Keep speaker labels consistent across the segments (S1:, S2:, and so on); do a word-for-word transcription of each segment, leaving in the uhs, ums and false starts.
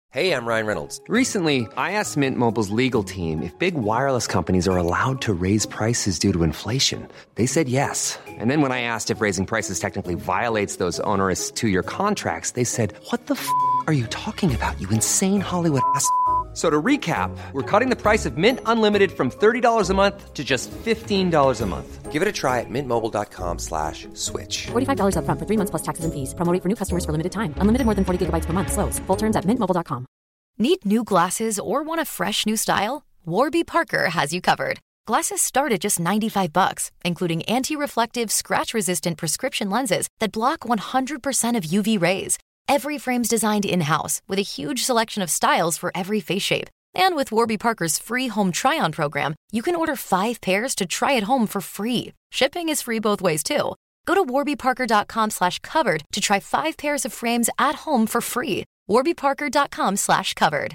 S1: Hey, I'm Ryan Reynolds.
S2: Recently, I asked Mint Mobile's legal team if big wireless companies are allowed to raise prices due to inflation. They said yes. And then when I asked if raising prices technically violates those onerous two-year contracts, they said, what the f*** are you talking about, you insane Hollywood ass f- So to recap, we're cutting the price of Mint Unlimited from thirty dollars a month to just fifteen dollars a month.
S1: Give it a try at mintmobile.com slash switch.
S3: forty-five dollars up front for three months plus taxes and fees. Promo rate for new customers for limited time. Unlimited more than forty gigabytes per month. Slows full terms at mint mobile dot com.
S4: Need new glasses or want a fresh new style? Warby Parker has you covered. Glasses start at just ninety-five bucks, including anti-reflective, scratch-resistant prescription lenses that block one hundred percent of U V rays. Every frame's designed in-house with a huge selection of styles for every face shape. And with Warby Parker's free home try-on program, you can order five pairs to try at home for free. Shipping is free both ways, too. Go to warbyparker.com slash covered to try five pairs of frames at home for free. warbyparker.com slash covered.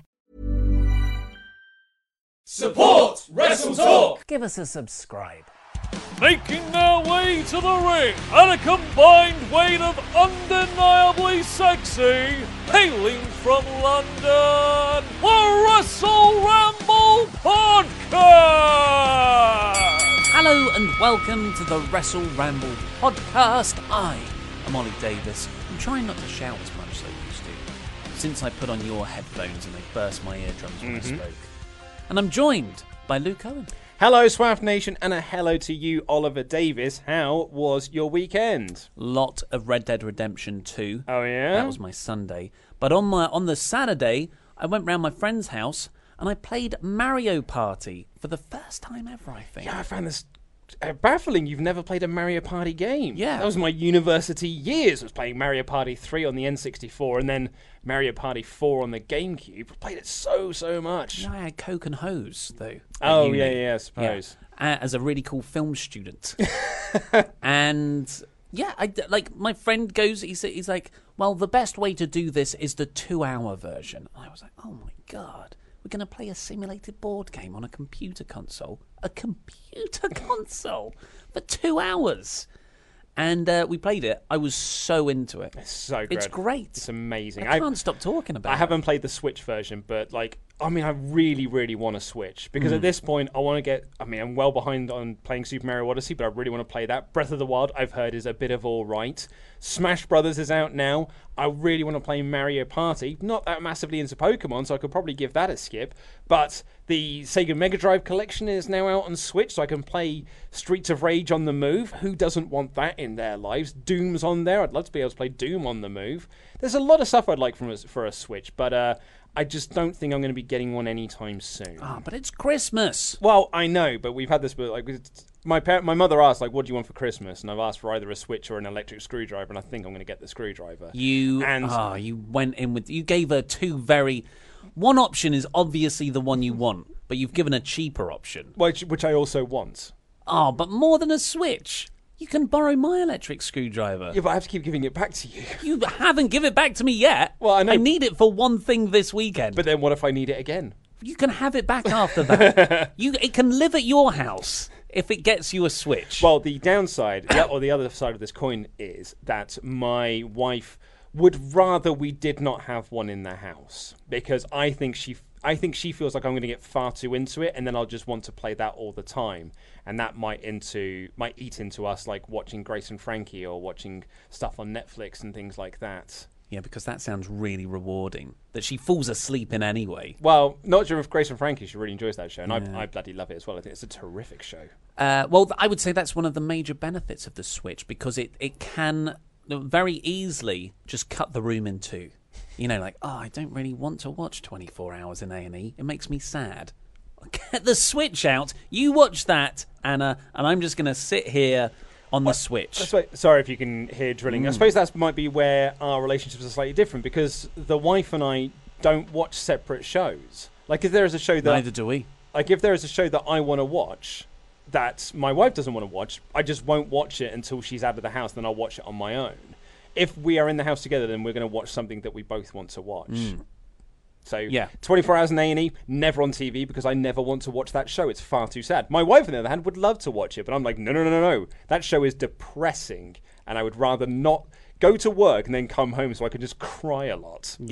S5: Support Wrestle Talk!
S6: Give us a subscribe.
S5: Making their way to the ring at a combined weight of undeniably sexy, hailing from London, the Wrestle Ramble Podcast!
S6: Hello and welcome to the Wrestle Ramble Podcast. I am Ollie Davis. I'm trying not to shout as much as I used to, since I put on your headphones and they burst my eardrums when mm-hmm. I spoke. And I'm joined by Luke Owen.
S7: Hello, Swaff Nation, and a hello to you, Oliver Davis. How was your weekend?
S6: Lot of Red Dead Redemption two.
S7: Oh, yeah?
S6: That was my Sunday. But on my on the Saturday, I went round my friend's house and I played Mario Party for the first time ever, I think.
S7: Yeah, I found this uh, baffling. You've never played a Mario Party game.
S6: Yeah.
S7: That was my university years. I was playing Mario Party three on the N sixty-four and then Mario Party four on the GameCube. I played it so, so much.
S6: You know, I had Coke and Hose, though.
S7: Oh, yeah, yeah, I suppose.
S6: Yeah. Uh, as a really cool film student. And, yeah, I, like, my friend goes, he's, he's like, well, the best way to do this is the two-hour version. And I was like, oh, my God. We're going to play a simulated board game on a computer console. A computer console for two hours. And uh, we played it. I was so into it.
S7: It's so great.
S6: It's great.
S7: It's amazing.
S6: I can't I, stop talking about it.
S7: I haven't played the Switch version, but, like, I mean, I really, really want to Switch. Because mm. at this point, I want to get... I mean, I'm well behind on playing Super Mario Odyssey, but I really want to play that. Breath of the Wild, I've heard, is a bit of all right. Smash Brothers is out now. I really want to play Mario Party. Not that massively into Pokemon, so I could probably give that a skip. But the Sega Mega Drive collection is now out on Switch, so I can play Streets of Rage on the move. Who doesn't want that in their lives? Doom's on there. I'd love to be able to play Doom on the move. There's a lot of stuff I'd like from a, for a Switch, but uh, I just don't think I'm going to be getting one anytime soon.
S6: Ah, oh, but it's Christmas.
S7: Well, I know, but we've had this, but like my par- my mother asked, like, what do you want for Christmas? And I've asked for either a Switch or an electric screwdriver, and I think I'm going to get the screwdriver.
S6: You,
S7: and
S6: ah, oh, you went in with, you gave her two very, one option is obviously the one you want, but you've given a cheaper option.
S7: Which, which I also want.
S6: Oh, but more than a Switch. You can borrow my electric screwdriver.
S7: Yeah, but I have to keep giving it back to you.
S6: You haven't given it back to me yet.
S7: Well, I know.
S6: I need it for one thing this weekend.
S7: But then what if I need it again?
S6: You can have it back after that. you, It can live at your house if it gets you a Switch.
S7: Well, the downside, yeah, or the other side of this coin is that my wife would rather we did not have one in the house. Because I think she... I think she feels like I'm going to get far too into it, and then I'll just want to play that all the time, and that might into might eat into us like watching Grace and Frankie or watching stuff on Netflix and things like that.
S6: Yeah, because that sounds really rewarding. That she falls asleep in anyway.
S7: Well, not sure if Grace and Frankie. She really enjoys that show, and
S6: yeah.
S7: I, I bloody love it as well. I think it's a terrific show.
S6: Uh, well, I would say that's one of the major benefits of the Switch, because it, it can very easily just cut the room in two. You know, like, oh, I don't really want to watch twenty-four hours in A and E. It makes me sad. Get the Switch out. You watch that, Anna, and I'm just going to sit here on the
S7: well,
S6: Switch.
S7: Suppose, sorry if you can hear drilling. Mm. I suppose that might be where our relationships are slightly different, because the wife and I don't watch separate shows. Like, if there is a show that...
S6: Neither do we.
S7: Like, if there is a show that I want to watch that my wife doesn't want to watch, I just won't watch it until she's out of the house, then I'll watch it on my own. If we are in the house together, then we're going to watch something that we both want to watch. Mm. So,
S6: yeah.
S7: twenty-four hours in A and E, never on T V, because I never want to watch that show. It's far too sad. My wife, on the other hand, would love to watch it, but I'm like, no, no, no, no, no. That show is depressing, and I would rather not go to work and then come home so I could just cry a lot.
S6: Yeah.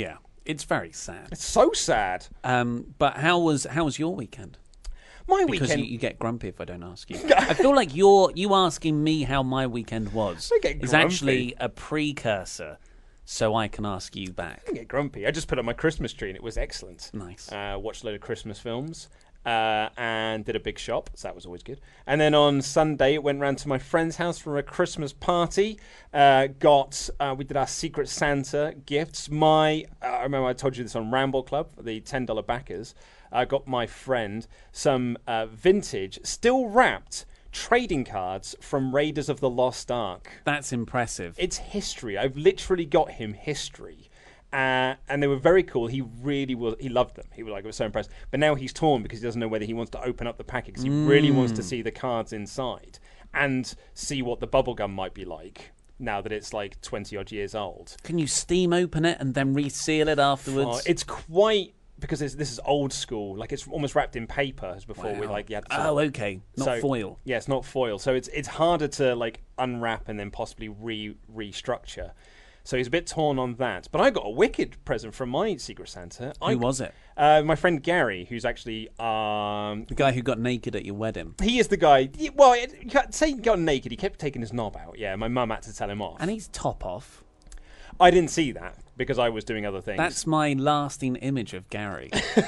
S6: It's very sad.
S7: It's so sad.
S6: Um, but how was how was your weekend?
S7: My
S6: Because
S7: weekend.
S6: you, you get grumpy if I don't ask you. I feel like you're you asking me how my weekend was
S7: I get
S6: is
S7: grumpy.
S6: actually a precursor, so I can ask you back.
S7: I get grumpy. I just put up my Christmas tree and it was excellent.
S6: Nice.
S7: Uh, watched a load of Christmas films uh, and did a big shop, so that was always good. And then on Sunday, went round to my friend's house for a Christmas party. Uh, got uh, we did our Secret Santa gifts. My uh, I remember I told you this on Ramble Club, the ten dollar backers. I got my friend some uh, vintage, still wrapped trading cards from Raiders of the Lost Ark.
S6: That's impressive.
S7: It's history. I've literally got him history. Uh, and they were very cool. He really was. He loved them. He was like, I was so impressed. But now he's torn because he doesn't know whether he wants to open up the packet because he mm. really wants to see the cards inside and see what the bubblegum might be like now that it's like twenty odd years old.
S6: Can you steam open it and then reseal it afterwards?
S7: Oh, it's quite. Because it's, this is old school, like it's almost wrapped in paper as before.
S6: Wow.
S7: We like, yeah.
S6: Oh, okay, not
S7: so,
S6: foil.
S7: Yeah, it's not foil, so it's it's harder to like unwrap and then possibly re restructure. So he's a bit torn on that. But I got a wicked present from my Secret Santa.
S6: Who
S7: I,
S6: was it?
S7: Uh, my friend Gary, who's actually um,
S6: The guy who got naked at your wedding.
S7: he is the guy. Well, you can't say he got naked. He kept taking his knob out. Yeah, my mum had to tell him off.
S6: And he's top off.
S7: I didn't see that because I was doing other things.
S6: That's my lasting image of Gary.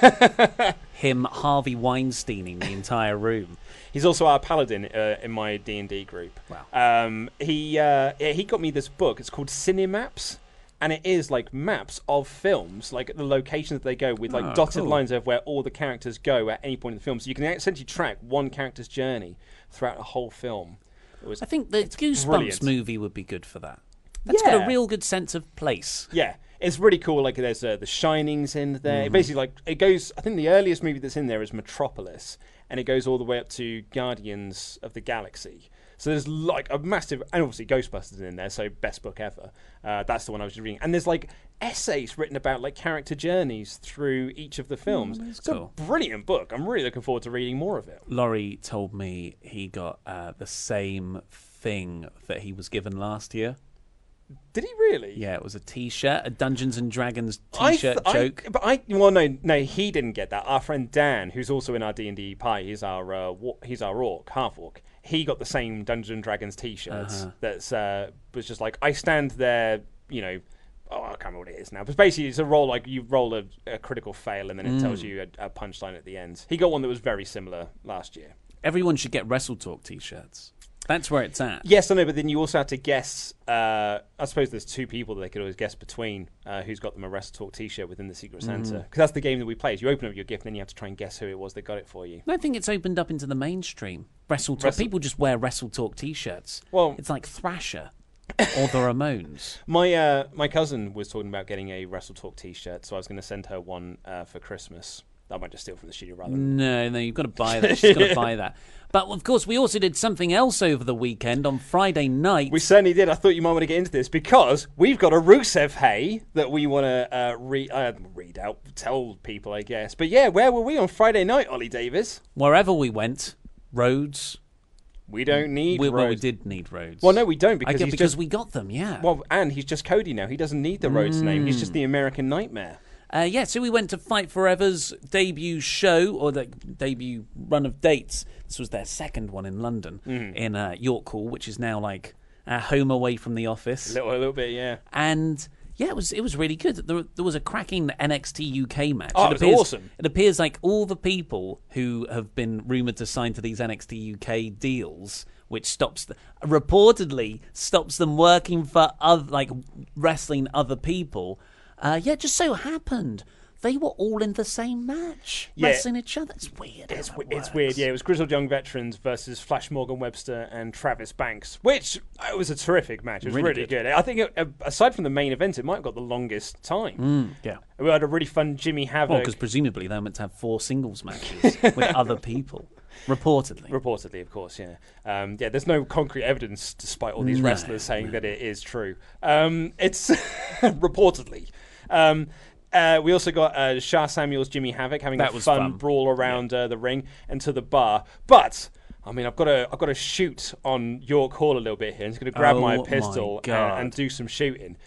S6: Him Harvey Weinsteining the entire room.
S7: He's also our paladin uh, in my D and D group.
S6: Wow.
S7: Um, he uh, yeah, he got me this book. It's called Cinemaps, and it is like maps of films, like the locations that they go with, like
S6: Oh,
S7: dotted
S6: cool.
S7: lines of where all the characters go at any point in the film. So you can essentially track one character's journey throughout a whole film. It was
S6: I think the Goosebumps
S7: brilliant.
S6: movie would be good for that. That's got
S7: Yeah.
S6: a real good sense of place.
S7: Yeah, it's really cool. Like there's uh, the Shining's in there.
S6: Mm-hmm.
S7: It basically, like it goes. I think the earliest movie that's in there is Metropolis, and it goes all the way up to Guardians of the Galaxy. So there's like a massive, and obviously Ghostbusters is in there. So best book ever. Uh, that's the one I was just reading. And there's like essays written about like character journeys through each of the films.
S6: that's
S7: it's
S6: cool.
S7: a brilliant book. I'm really looking forward to reading more of it.
S6: Laurie told me he got uh, the same thing that he was given last year.
S7: Did he really?
S6: Yeah, it was a T-shirt, a Dungeons and Dragons
S7: I
S6: T-shirt
S7: th- I-
S6: joke.
S7: but I well no no he didn't get that. Our friend Dan, who's also in our D and D pie, he's our uh, wa- he's our orc, half orc. He got the same Dungeons and Dragons T-shirts.
S6: Uh-huh.
S7: That's uh, was just like I stand there, you know. Oh, I can't remember what it is now. But basically, it's a roll like you roll a, a critical fail, and then it tells you a, a punchline at the end. He got one that was very similar last year.
S6: Everyone should get Wrestle Talk T-shirts. That's where it's at.
S7: Yes, I know, but then you also have to guess. Uh, I suppose there's two people that they could always guess between uh, who's got them a Wrestle Talk T-shirt within the Secret Santa. Because that's the game that we play. Is you open up your gift, and then you have to try and guess who it was that got it for you.
S6: I think it's opened up into the mainstream. Wrestle Talk.
S7: Wrestle-
S6: People just wear Wrestle Talk T-shirts.
S7: Well-
S6: it's like Thrasher or the Ramones.
S7: My uh, my cousin was talking about getting a Wrestle Talk T-shirt, so I was going to send her one uh, for Christmas. I might just steal from the studio rather than...
S6: No, no, you've got to buy that. She's got to buy that. But of course, we also did something else over the weekend on Friday night.
S7: We certainly did. I thought you might want to get into this because we've got a Rusev Hey that we want to uh, re- uh, read out, tell people, I guess. But yeah, where were we on Friday night, Ollie Davis?
S6: Wherever we went, roads.
S7: We don't need
S6: We,
S7: roads.
S6: well, we did need roads.
S7: Well, no, we don't
S6: I
S7: because
S6: get
S7: he's
S6: because
S7: just...
S6: we got them. Yeah.
S7: Well, and he's just Cody now. He doesn't need the Rhodes name. He's just
S6: Hmm.
S7: the American Nightmare.
S6: Uh, yeah, so we went to Fight Forever's debut show, or the debut run of dates. This was their second one in London,
S7: Mm-hmm.
S6: in uh, York Hall, which is now like our home away from the office.
S7: A little, a little bit, yeah.
S6: And yeah, it was it was really good. There, there was a cracking N X T U K match.
S7: Oh, it was
S6: appears,
S7: awesome.
S6: It appears like all the people who have been rumoured to sign to these N X T U K deals, which stops the, reportedly stops them working for other, like wrestling other people. Uh, yeah, it just so happened they were all in the same match,
S7: Yeah.
S6: wrestling each other. It's weird.
S7: It's,
S6: how
S7: w-
S6: that
S7: it's
S6: works.
S7: weird, yeah. It was Grizzled Young Veterans versus Flash Morgan Webster and Travis Banks, which uh, it was a terrific match. It was
S6: Really
S7: really,
S6: good.
S7: good. I think, it, uh, aside from the main event, it might have got the longest time.
S6: Yeah.
S7: We had a really fun Jimmy Havoc.
S6: Well, because presumably they're meant to have four singles matches with other people, reportedly.
S7: Reportedly, of course, yeah. Um, yeah, there's no concrete evidence, despite all these
S6: No,
S7: wrestlers saying that it is true. Um, it's reportedly. Um, uh, we also got uh, Shah Samuels, Jimmy Havoc having
S6: That
S7: a
S6: was
S7: fun,
S6: fun.
S7: brawl around uh, the ring and to the bar. But I mean, I've got to, I've got to shoot on York Hall a little bit here. I'm just going to grab
S6: Oh
S7: my
S6: my
S7: pistol and,
S6: God.
S7: and do some shooting.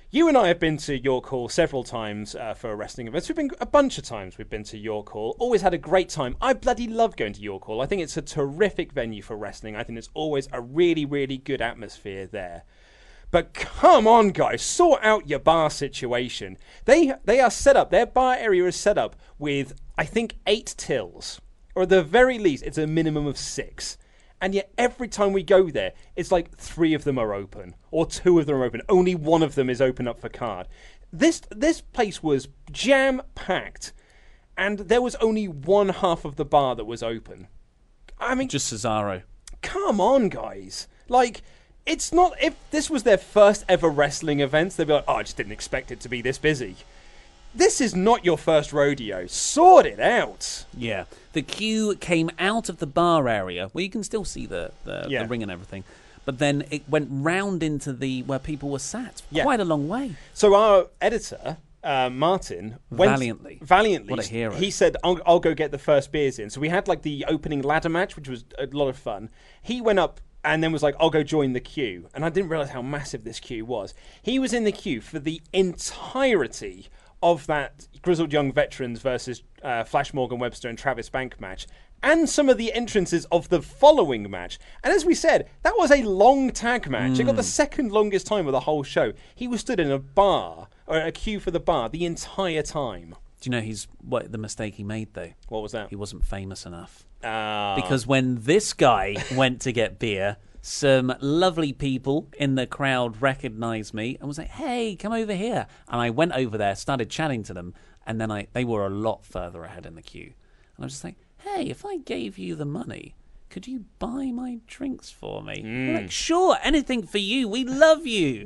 S7: You and I have been to York Hall several times uh, for wrestling events. We've been a bunch of times we've been to York Hall. Always had a great time. I bloody love going to York Hall. I think it's a terrific venue for wrestling. I think it's always a really, really good atmosphere there. But come on, guys, sort out your bar situation. They they are set up, their bar area is set up with, I think, eight tills. Or at the very least, it's a minimum of six. And yet every time we go there, it's like three of them are open. Or two of them are open. Only one of them is open up for card. This, this place was jam-packed. And there was only one half of the bar that was open. I mean...
S6: Just Cesaro.
S7: Come on, guys. Like... It's not, if this was their first ever wrestling event, they'd be like, oh, I just didn't expect it to be this busy. This is not your first rodeo. Sort it out.
S6: Yeah. The queue came out of the bar area, where you can still see the, the,
S7: yeah.
S6: the ring and everything. But then it went round into the where people were sat.
S7: Yeah.
S6: Quite a long way.
S7: So our editor, uh, Martin... went
S6: Valiantly.
S7: Valiantly.
S6: What a hero.
S7: He said, I'll, I'll go get the first beers in. So we had like the opening ladder match, which was a lot of fun. He went up and then was like, I'll go join the queue. And I didn't realise how massive this queue was. He was in the queue for the entirety of that Grizzled Young Veterans versus uh, Flash Morgan Webster and Travis Bank match, and some of the entrances of the following match. And as we said, that was a long tag match. Mm. It got the second longest time of the whole show. He was stood in a bar, or a queue for the bar, the entire time.
S6: Do you know he's what the mistake he made, though?
S7: What was that?
S6: He wasn't famous enough.
S7: Uh,
S6: because when this guy went to get beer, some lovely people in the crowd recognised me and was like, hey, come over here. And I went over there, started chatting to them, and then I they were a lot further ahead in the queue. And I was just like, hey, if I gave you the money, could you buy my drinks for me?
S7: Mm.
S6: They're like, sure, anything for you. We love you.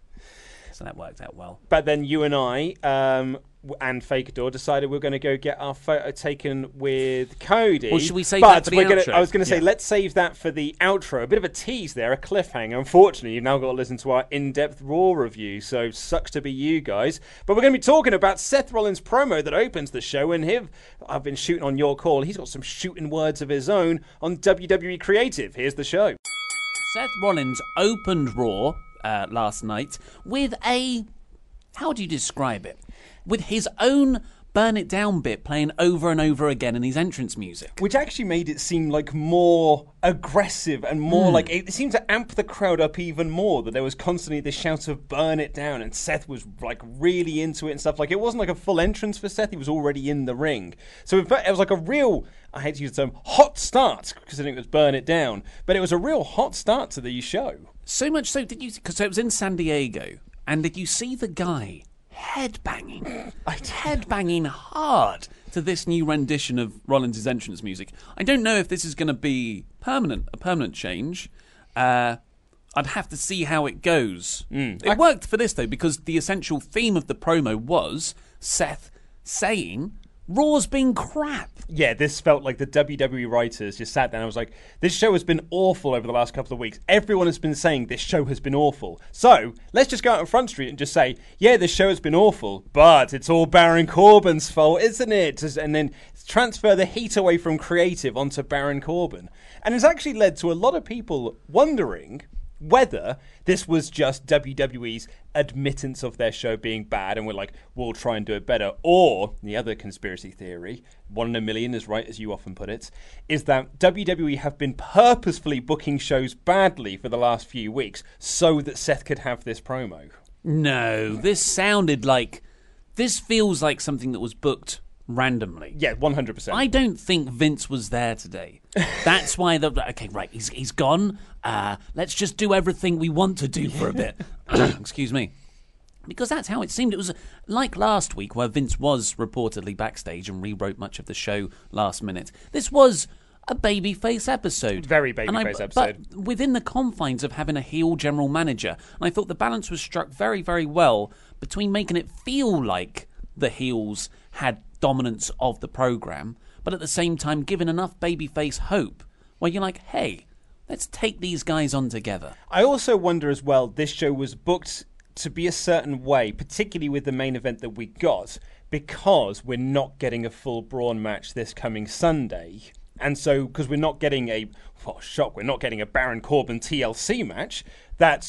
S6: So that worked out well.
S7: But then you and I um, and Fakador decided we we're going to go get our photo taken with Cody.
S6: Or should we save
S7: but
S6: that for the
S7: we're gonna,
S6: outro?
S7: I was going to say,
S6: Yeah.
S7: let's save that for the outro. A bit of a tease there, a cliffhanger. Unfortunately, you've now got to listen to our in-depth Raw review, so sucks to be you guys. But we're going to be talking about Seth Rollins' promo that opens the show, and him, I've been shooting on your call. He's got some shooting words of his own on W W E Creative. Here's the show.
S6: Seth Rollins opened Raw uh, last night with a... How do you describe it? With his own Burn It Down bit playing over and over again in his entrance music.
S7: Which actually made it seem like more aggressive and more
S6: Mm.
S7: like... It seemed to amp the crowd up even more, that there was constantly this shout of burn it down, and Seth was like really into it and stuff. Like, it wasn't like a full entrance for Seth, he was already in the ring. So it was like a real, I hate to use the term, hot start, because I think it was burn it down. But it was a real hot start to the show.
S6: So much so, did you... Because it was in San Diego, and did you see the guy headbanging, headbanging hard to this new rendition of Rollins' entrance music? I don't know if this is going to be permanent, a permanent change. Uh, I'd have to see how it goes.
S7: Mm.
S6: It worked for this, though, because the essential theme of the promo was Seth saying Raw's been crap.
S7: Yeah, this felt like the W W E writers just sat down and was like, this show has been awful over the last couple of weeks. Everyone has been saying this show has been awful. So, let's just go out on Front Street and just say, yeah, this show has been awful, but it's all Baron Corbin's fault, isn't it? And then transfer the heat away from creative onto Baron Corbin. And it's actually led to a lot of people wondering whether this was just W W E's admittance of their show being bad and we're like, we'll try and do it better. Or, the other conspiracy theory, one in a million is right, as you often put it, is that W W E have been purposefully booking shows badly for the last few weeks so that Seth could have this promo.
S6: No, this sounded like... This feels like something that was booked randomly.
S7: Yeah, one hundred percent.
S6: I don't think Vince was there today. That's why the okay, right? He's he's gone. Uh, let's just do everything we want to do for a bit. Excuse me, because that's how it seemed. It was like last week where Vince was reportedly backstage and rewrote much of the show last minute. This was a babyface episode,
S7: Very
S6: And I-
S7: babyface episode.
S6: but within the confines of having a heel general manager. And I thought the balance was struck very, very well between making it feel like the heels had dominance of the program, but at the same time giving enough babyface hope where you're like, hey, let's take these guys on together.
S7: I also wonder as well, this show was booked to be a certain way, particularly with the main event that we got, because we're not getting a full Braun match this coming Sunday. And so, because we're not getting a, oh, shock, we're not getting a Baron Corbin T L C match, that's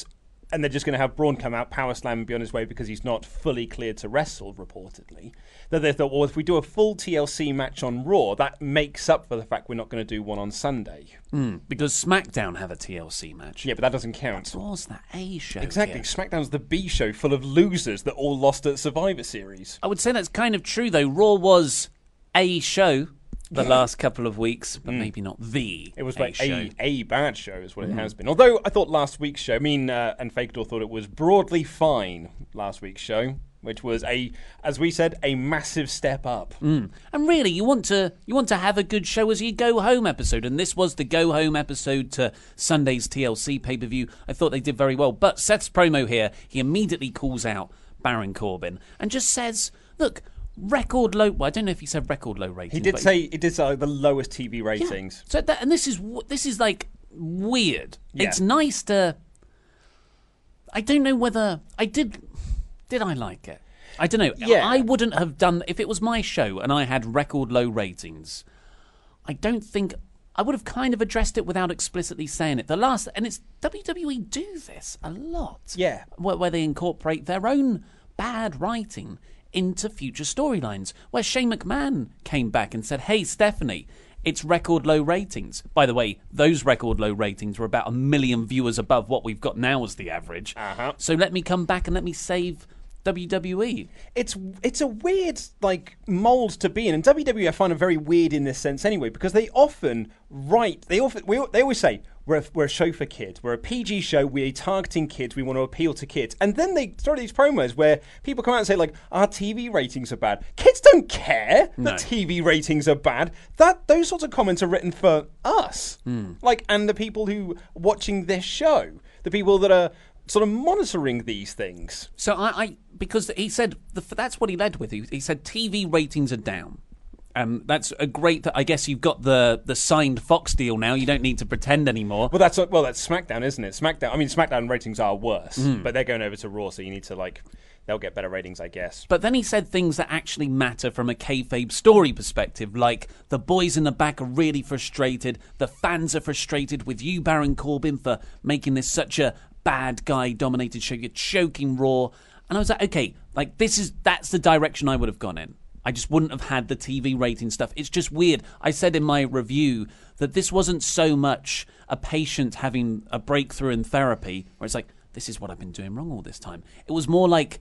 S7: and they're just going to have Braun come out, power slam, and be on his way because he's not fully cleared to wrestle, reportedly. That they thought, well, if we do a full T L C match on Raw, that makes up for the fact we're not going to do one on Sunday.
S6: Mm, because SmackDown have a T L C match.
S7: Yeah, but that doesn't count.
S6: What was that A show?
S7: Exactly.
S6: Here?
S7: SmackDown's the B show full of losers that all lost at Survivor Series.
S6: I would say that's kind of true, though. Raw was a show the last couple of weeks, but mm. maybe not the
S7: It was
S6: a
S7: like
S6: show.
S7: a, a bad show is what
S6: mm.
S7: it has been. Although I thought last week's show, I mean, uh, and Fakador thought it was broadly fine, last week's show, which was, a, as we said, a massive step up.
S6: Mm. And really, you want to you want to have a good show as your go-home episode, and this was the go-home episode to Sunday's T L C pay-per-view. I thought they did very well. But Seth's promo here, he immediately calls out Baron Corbin and just says, look, record low. Well, I don't know if he said record low ratings.
S7: He did
S6: but
S7: say he did say the lowest T V ratings.
S6: Yeah. So that, and this is this is like weird.
S7: Yeah.
S6: It's nice to. I don't know whether I did. Did I like it? I don't know.
S7: Yeah.
S6: I wouldn't have done if it was my show and I had record low ratings. I don't think I would have kind of addressed it without explicitly saying it. The last, and it's W W E do this a lot.
S7: Yeah,
S6: where, where they incorporate their own bad writing into future storylines, where Shane McMahon came back and said, hey, Stephanie, it's record low ratings. By the way, those record low ratings were about a million viewers above what we've got now as the average.
S7: Uh-huh.
S6: So let me come back and let me save W W E.
S7: It's it's a weird like mold to be in, and W W E I find it very weird in this sense anyway, because they often write, they often we, they always say we're a, we're a show for kids, we're a P G show, we're targeting kids, we want to appeal to kids, and then they start these promos where people come out and say like our T V ratings are bad. Kids don't care
S6: No.
S7: that T V ratings are bad. That those sorts of comments are written for us,
S6: Hmm.
S7: like and the people who are watching this show, the people that are sort of monitoring these things.
S6: So I, I because he said the, that's what he led with. He, he said T V ratings are down. Um, that's a great. I guess you've got the the signed Fox deal now. You don't need to pretend anymore.
S7: Well, that's well, that's SmackDown, isn't it? SmackDown. I mean, SmackDown ratings are worse,
S6: Mm.
S7: but they're going over to Raw, so you need to like, they'll get better ratings, I guess.
S6: But then he said things that actually matter from a kayfabe story perspective, like the boys in the back are really frustrated, the fans are frustrated with you, Baron Corbin, for making this such a bad guy-dominated show. You're choking Raw, and I was like, okay, like this is that's the direction I would have gone in. I just wouldn't have had the T V rating stuff. It's just weird. I said in my review that this wasn't so much a patient having a breakthrough in therapy, where it's like, this is what I've been doing wrong all this time. It was more like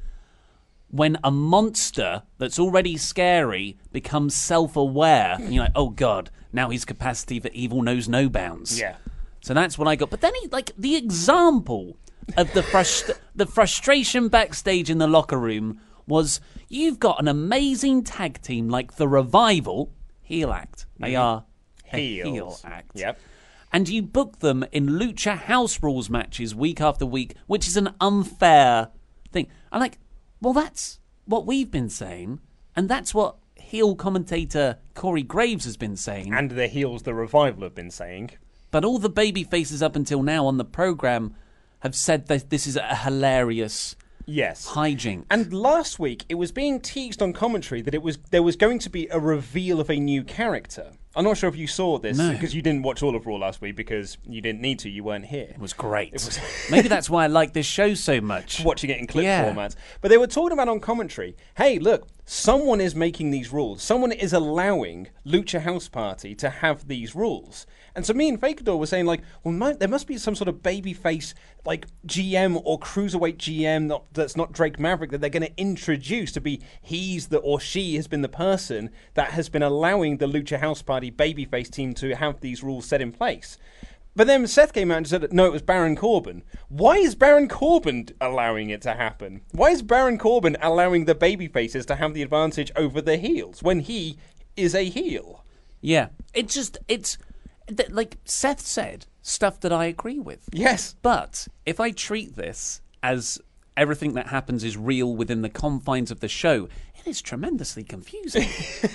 S6: when a monster that's already scary becomes self-aware, and you're like, oh God, now his capacity for evil knows no bounds.
S7: Yeah.
S6: So that's what I got. But then he, like, the example of the frust- the frustration backstage in the locker room was, you've got an amazing tag team like the Revival, heel act. They
S7: Mhm.
S6: are a
S7: Heels.
S6: heel act.
S7: Yep.
S6: And you book them in Lucha House Rules matches week after week, which is an unfair thing. I'm like, well, that's what we've been saying, and that's what heel commentator Corey Graves has been saying.
S7: And the heels the Revival have been saying.
S6: But all the baby faces up until now on the program have said that this is a hilarious
S7: Yes.
S6: hijink.
S7: And last week, it was being teased on commentary that it was there was going to be a reveal of a new character. I'm not sure if you saw this,
S6: No.
S7: because you didn't watch all of Raw last week because you didn't need to, you weren't here.
S6: It was great.
S7: It was
S6: Maybe that's why I like this show so much.
S7: watching it in clip
S6: Yeah.
S7: format. But they were talking about on commentary, hey, look, someone is making these rules. Someone is allowing Lucha House Party to have these rules. And so me and Fakador were saying, like, well, might, there must be some sort of babyface, like, G M or cruiserweight G M not, that's not Drake Maverick that they're going to introduce to be he's the, or she has been the person that has been allowing the Lucha House Party babyface team to have these rules set in place. But then Seth came out and said, no, it was Baron Corbin. Why is Baron Corbin allowing it to happen? Why is Baron Corbin allowing the babyfaces to have the advantage over the heels when he is a heel?
S6: Yeah. It's just, it's, th- like Seth said, stuff that I agree with.
S7: Yes.
S6: But if I treat this as everything that happens is real within the confines of the show, it is tremendously confusing.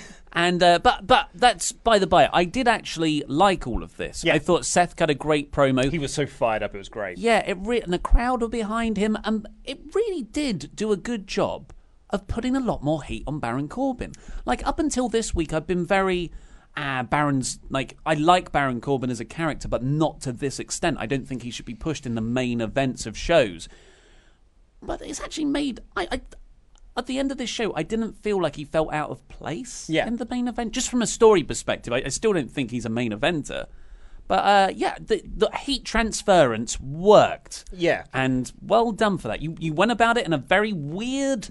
S6: And uh, but but that's by the by. I did actually like all of this.
S7: Yeah.
S6: I thought Seth cut a great promo.
S7: He was so fired up, it was great.
S6: Yeah, it re- and the crowd were behind him, and it really did do a good job of putting a lot more heat on Baron Corbin. Like, up until this week, I've been very ah, Baron's, like, I like Baron Corbin as a character, but not to this extent. I don't think he should be pushed in the main events of shows. But it's actually made, I, I at the end of this show, I didn't feel like he felt out of place
S7: yeah.
S6: in the main event, just from a story perspective. I, I still don't think he's a main eventer. But, uh, yeah, the, the heat transference worked.
S7: Yeah.
S6: And well done for that. You you went about it in a very weird,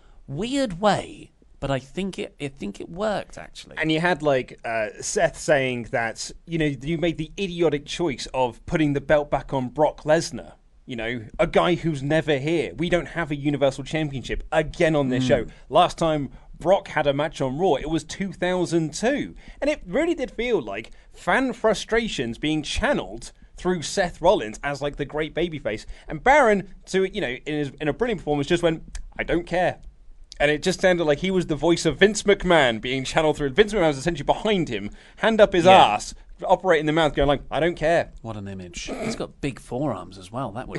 S6: weird way, but I think it I think it worked, actually.
S7: And you had, like, uh, Seth saying that, you know, you made the idiotic choice of putting the belt back on Brock Lesnar. You know, a guy who's never here. We don't have a Universal Championship again on this mm. show. Last time Brock had a match on Raw, it was two thousand two. And it really did feel like fan frustrations being channeled through Seth Rollins as, like, the great babyface. And Baron, to you know, in, his, in a brilliant performance, just went, I don't care. And it just sounded like he was the voice of Vince McMahon being channeled through. Vince McMahon was essentially behind him, hand up his yeah. ass, operating the mouth, going like, I don't care.
S6: What an image. He's got big forearms as well. That would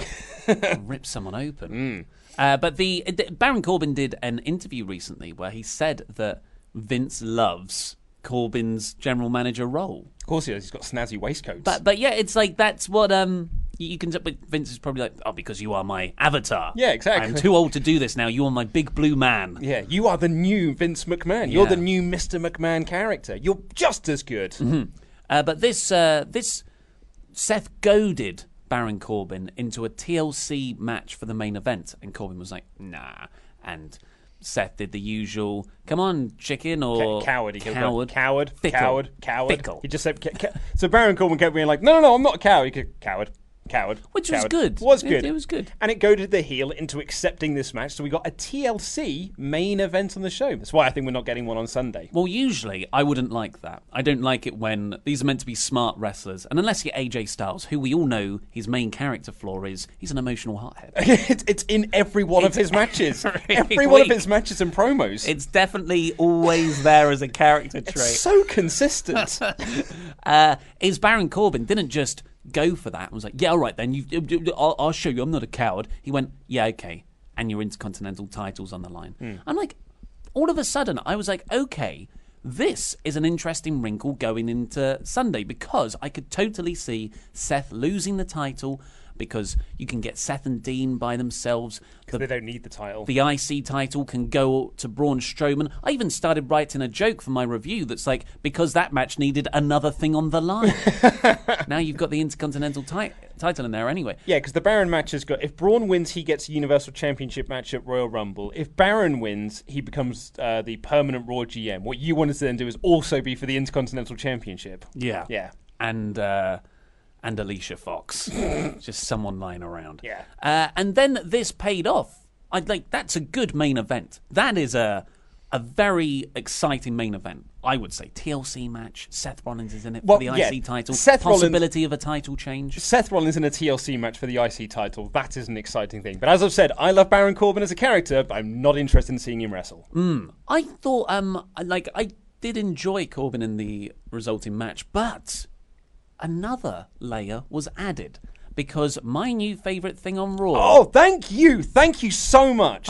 S6: rip someone open. Mm. Uh, but the, the Baron Corbin did an interview recently where he said that Vince loves Corbin's general manager role.
S7: Of course he does. He's got snazzy waistcoats.
S6: But but yeah, it's like that's what um you can. But Vince is probably like, oh, because you are my avatar.
S7: Yeah, exactly.
S6: I'm too old to do this now. You are my big blue man.
S7: Yeah, you are the new Vince McMahon. You're yeah. the new Mister McMahon character. You're just as good.
S6: Mm-hmm. Uh, but this uh, this Seth goaded Baron Corbin into a T L C match for the main event, and Corbin was like, nah, and Seth did the usual, come on, chicken, or
S7: C- coward. He
S6: coward,
S7: coward,
S6: Fickle.
S7: coward, coward.
S6: Fickle.
S7: He just said, ca- ca- so Baron Corbin kept being like, no, no, no, I'm not a coward. He could, coward. Coward.
S6: Which
S7: coward.
S6: was good.
S7: Was good.
S6: It, it was good.
S7: And it goaded the heel into accepting this match. So we got a T L C main event on the show. That's why I think we're not getting one on Sunday.
S6: Well, usually I wouldn't like that. I don't like it when these are meant to be smart wrestlers. And unless you're A J Styles, who we all know his main character flaw is, he's an emotional hothead.
S7: it's, it's in every one
S6: it's
S7: of his matches.
S6: Every,
S7: every one of his matches and promos.
S6: It's definitely always there as a character trait.
S7: It's so consistent.
S6: uh, is Baron Corbin didn't just go for that and was like, yeah, all right then, you, I'll, I'll show you, I'm not a coward. He went, yeah, okay, and your Intercontinental title's on the line. Mm. I'm like, all of a sudden, I was like, okay, this is an interesting wrinkle going into Sunday, because I could totally see Seth losing the title, because you can get Seth and Dean by themselves.
S7: Because they don't need the title.
S6: The I C title can go to Braun Strowman. I even started writing a joke for my review that's like, because that match needed another thing on the line. Now you've got the Intercontinental ti- title in there anyway.
S7: Yeah, because the Baron match has got, if Braun wins, he gets a Universal Championship match at Royal Rumble. If Baron wins, he becomes uh, the permanent Raw G M. What you wanted to then do is also be for the Intercontinental Championship.
S6: Yeah.
S7: Yeah.
S6: And... Uh, and Alicia Fox, just someone lying around.
S7: Yeah,
S6: uh, and then this paid off. I like that's a good main event. That is a a very exciting main event. I would say T L C match. Seth Rollins is in it
S7: well,
S6: for the
S7: yeah.
S6: I C title.
S7: Seth
S6: Possibility
S7: Rollins,
S6: of a title change.
S7: Seth Rollins in a T L C match for the I C title. That is an exciting thing. But as I've said, I love Baron Corbin as a character, but I'm not interested in seeing him wrestle.
S6: Mm. I thought, um, like I did enjoy Corbin in the resulting match, but another layer was added, because my new favourite thing on Raw...
S7: Oh, thank you! Thank you so much!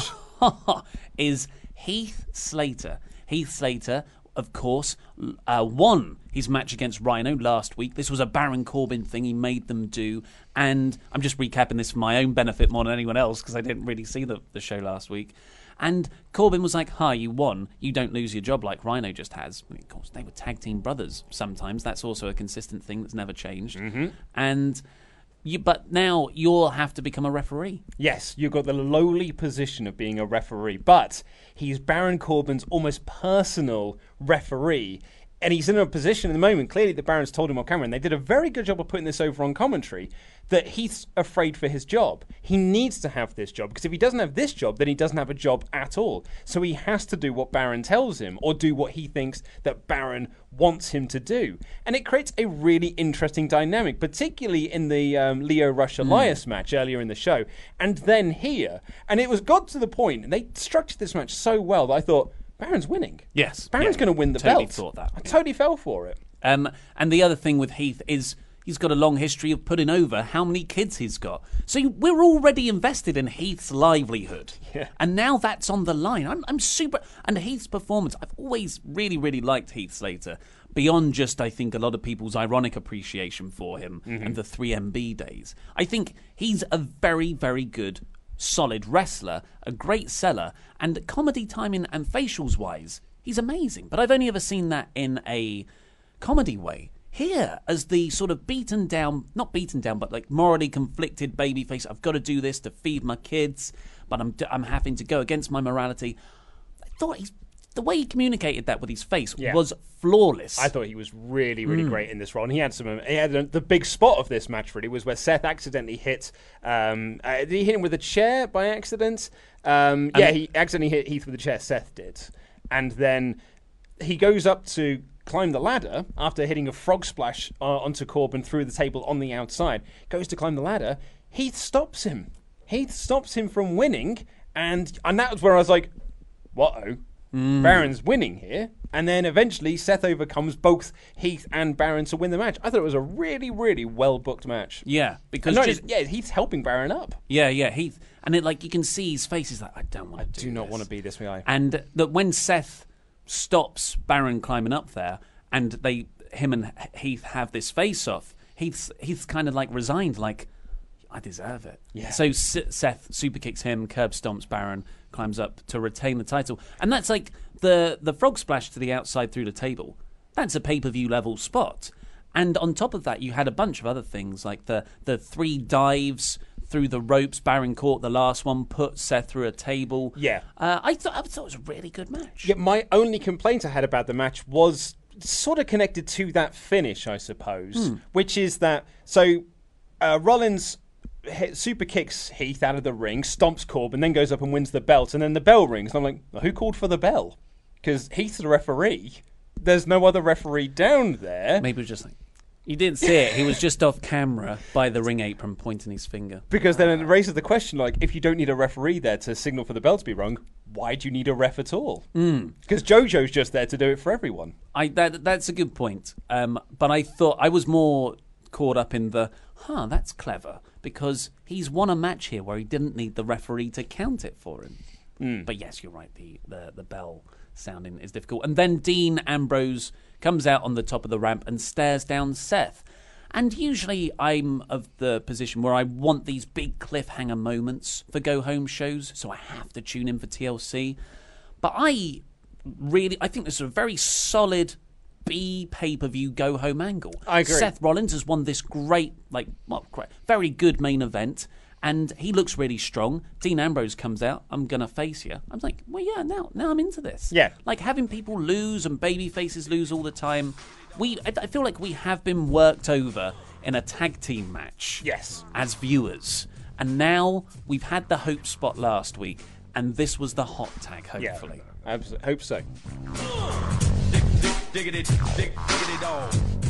S6: is Heath Slater. Heath Slater, of course, uh, won his match against Rhino last week. This was a Baron Corbin thing he made them do, and I'm just recapping this for my own benefit more than anyone else, because I didn't really see the, the show last week. And Corbin was like, hi, you won. You don't lose your job like Rhino just has. I mean, of course, they were tag team brothers sometimes. That's also a consistent thing that's never changed.
S7: Mm-hmm.
S6: And you, but now you'll have to become a referee.
S7: Yes, you've got the lowly position of being a referee. But he's Baron Corbin's almost personal referee. And he's in a position at the moment, clearly the Baron's told him on camera, and they did a very good job of putting this over on commentary, that he's afraid for his job. He needs to have this job, because if he doesn't have this job, then he doesn't have a job at all. So he has to do what Baron tells him, or do what he thinks that Baron wants him to do. And it creates a really interesting dynamic, particularly in the um, Lio Rush Elias mm. match earlier in the show, and then here. And it was got to the point, and they structured this match so well that I thought, Baron's winning.
S6: Yes.
S7: Baron's
S6: yeah.
S7: going to win the
S6: totally
S7: belt.
S6: Thought that.
S7: I
S6: yeah.
S7: totally fell for it.
S6: Um, and the other thing with Heath is He's got a long history of putting over how many kids he's got. So we're already invested in Heath's livelihood.
S7: Yeah.
S6: And now that's on the line. I'm, I'm super... And Heath's performance, I've always really, really liked Heath Slater. Beyond just, I think, a lot of people's ironic appreciation for him mm-hmm. and the three M B days. I think he's a very, very good, solid wrestler, a great seller, and comedy timing and facials-wise, he's amazing. But I've only ever seen that in a comedy way. Here, as the sort of beaten down, not beaten down, but like morally conflicted babyface, I've got to do this to feed my kids, but I'm I'm having to go against my morality. I thought he's, the way he communicated that with his face
S7: yeah.
S6: was flawless.
S7: I thought he was really, really
S6: Mm.
S7: great in this role. And he had some. He had a, the big spot of this match really was where Seth accidentally hit. Um, uh, did he hit him with a chair by accident? Um, yeah, he accidentally hit Heath with a chair. Seth did, and then he goes up to climb the ladder after hitting a frog splash uh, onto Corbin through the table on the outside. Goes to climb the ladder. Heath stops him. Heath stops him from winning, and and that was where I was like, "What-oh? Mm. Baron's winning here." And then eventually Seth overcomes both Heath and Baron to win the match. I thought it was a really, really well booked match.
S6: Yeah, because
S7: just,
S6: just,
S7: yeah, Heath's helping Baron up.
S6: Yeah, yeah, Heath, and it like you can see his face is like, I don't want to do,
S7: do not
S6: this.
S7: want to be this guy.
S6: And that when Seth stops Baron climbing up there, and they, him and Heath have this face-off, Heath's Heath's kind of like resigned, like I deserve it.
S7: Yeah.
S6: So S- Seth super kicks him, curb stomps Baron, climbs up to retain the title, and that's like the the frog splash to the outside through the table. That's a pay-per-view level spot. And on top of that, you had a bunch of other things like the the three dives through the ropes. Baron caught the last one, put Seth through a table.
S7: Yeah.
S6: Uh, I thought I thought it was a really good match.
S7: Yeah, my only complaint I had about the match was sort of connected to that finish, I suppose,
S6: Hmm.
S7: which is that so uh, Rollins hit, super kicks Heath out of the ring, stomps Corbin, then goes up and wins the belt, and then the bell rings. And I'm like, well, who called for the bell? Because Heath's the referee. There's no other referee down there.
S6: Maybe it was just like, you didn't see it. He was just off camera by the ring apron pointing his finger.
S7: Because then it raises the question, like, if you don't need a referee there to signal for the bell to be rung, why do you need a ref at all? Because mm. JoJo's just there to do it for everyone.
S6: I that That's a good point. Um, but I thought I was more caught up in the, huh, that's clever. Because he's won a match here where he didn't need the referee to count it for him. Mm. But yes, you're right. The, the, the bell sounding is difficult. And then Dean Ambrose comes out on the top of the ramp and stares down Seth. And usually I'm of the position where I want these big cliffhanger moments for go-home shows, so I have to tune in for T L C. But I really, I think this is a very solid B pay-per-view go-home angle.
S7: I agree.
S6: Seth Rollins has won this great, like, well, great, very good main event, and he looks really strong. Dean Ambrose comes out, I'm going to face you. I'm like, well, yeah, now now I'm into this.
S7: Yeah.
S6: Like, having people lose and baby faces lose all the time, we I, I feel like we have been worked over in a tag team match.
S7: Yes.
S6: As viewers. And now we've had the hope spot last week, and this was the hot tag, hopefully.
S7: Yeah, I hope so.
S8: Diggity, dig, diggity dog.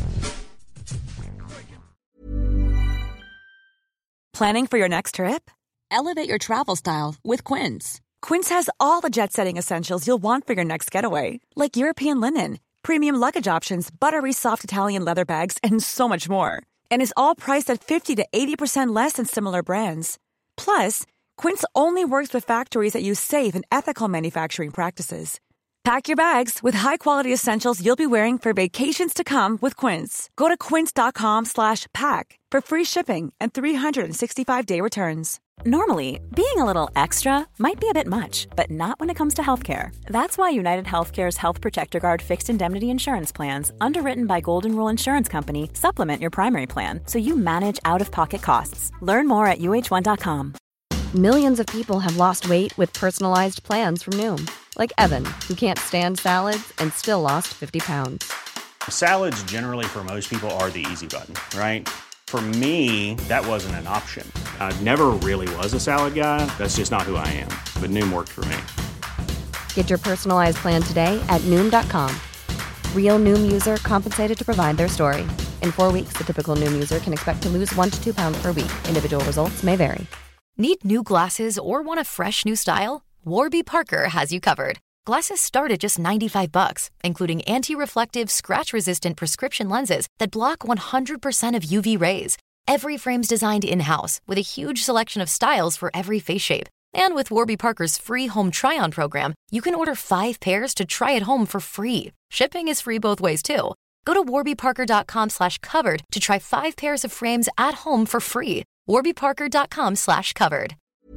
S9: Planning for your next trip? Elevate your travel style with Quince. Quince has all the jet-setting essentials you'll want for your next getaway, like European linen, premium luggage options, buttery soft Italian leather bags, and so much more. And is all priced at fifty to eighty percent less than similar brands. Plus, Quince only works with factories that use safe and ethical manufacturing practices. Pack your bags with high-quality essentials you'll be wearing for vacations to come with Quince. Go to quince.com slash pack for free shipping and three sixty-five day returns.
S3: Normally, being a little extra might be a bit much, but not when it comes to healthcare. That's why United Healthcare's Health Protector Guard fixed indemnity insurance plans, underwritten by Golden Rule Insurance Company, supplement your primary plan so you manage out-of-pocket costs. Learn more at U H one dot com.
S10: Millions of people have lost weight with personalized plans from Noom. Like Evan, who can't stand salads and still lost fifty pounds.
S11: Salads generally for most people are the easy button, right? For me, that wasn't an option. I never really was a salad guy. That's just not who I am. But Noom worked for me.
S10: Get your personalized plan today at Noom dot com. Real Noom user compensated to provide their story. In four weeks, the typical Noom user can expect to lose one to two pounds per week. Individual results may vary.
S4: Need new glasses or want a fresh new style? Warby Parker has you covered. Glasses start at just ninety-five bucks, including anti-reflective, scratch-resistant prescription lenses that block one hundred percent of U V rays. Every frame's designed in-house with a huge selection of styles for every face shape. And with Warby Parker's free home try-on program, you can order five pairs to try at home for free. Shipping is free both ways, too. Go to warbyparker.com slash covered to try five pairs of frames at home for free. warbyparker.com slash covered.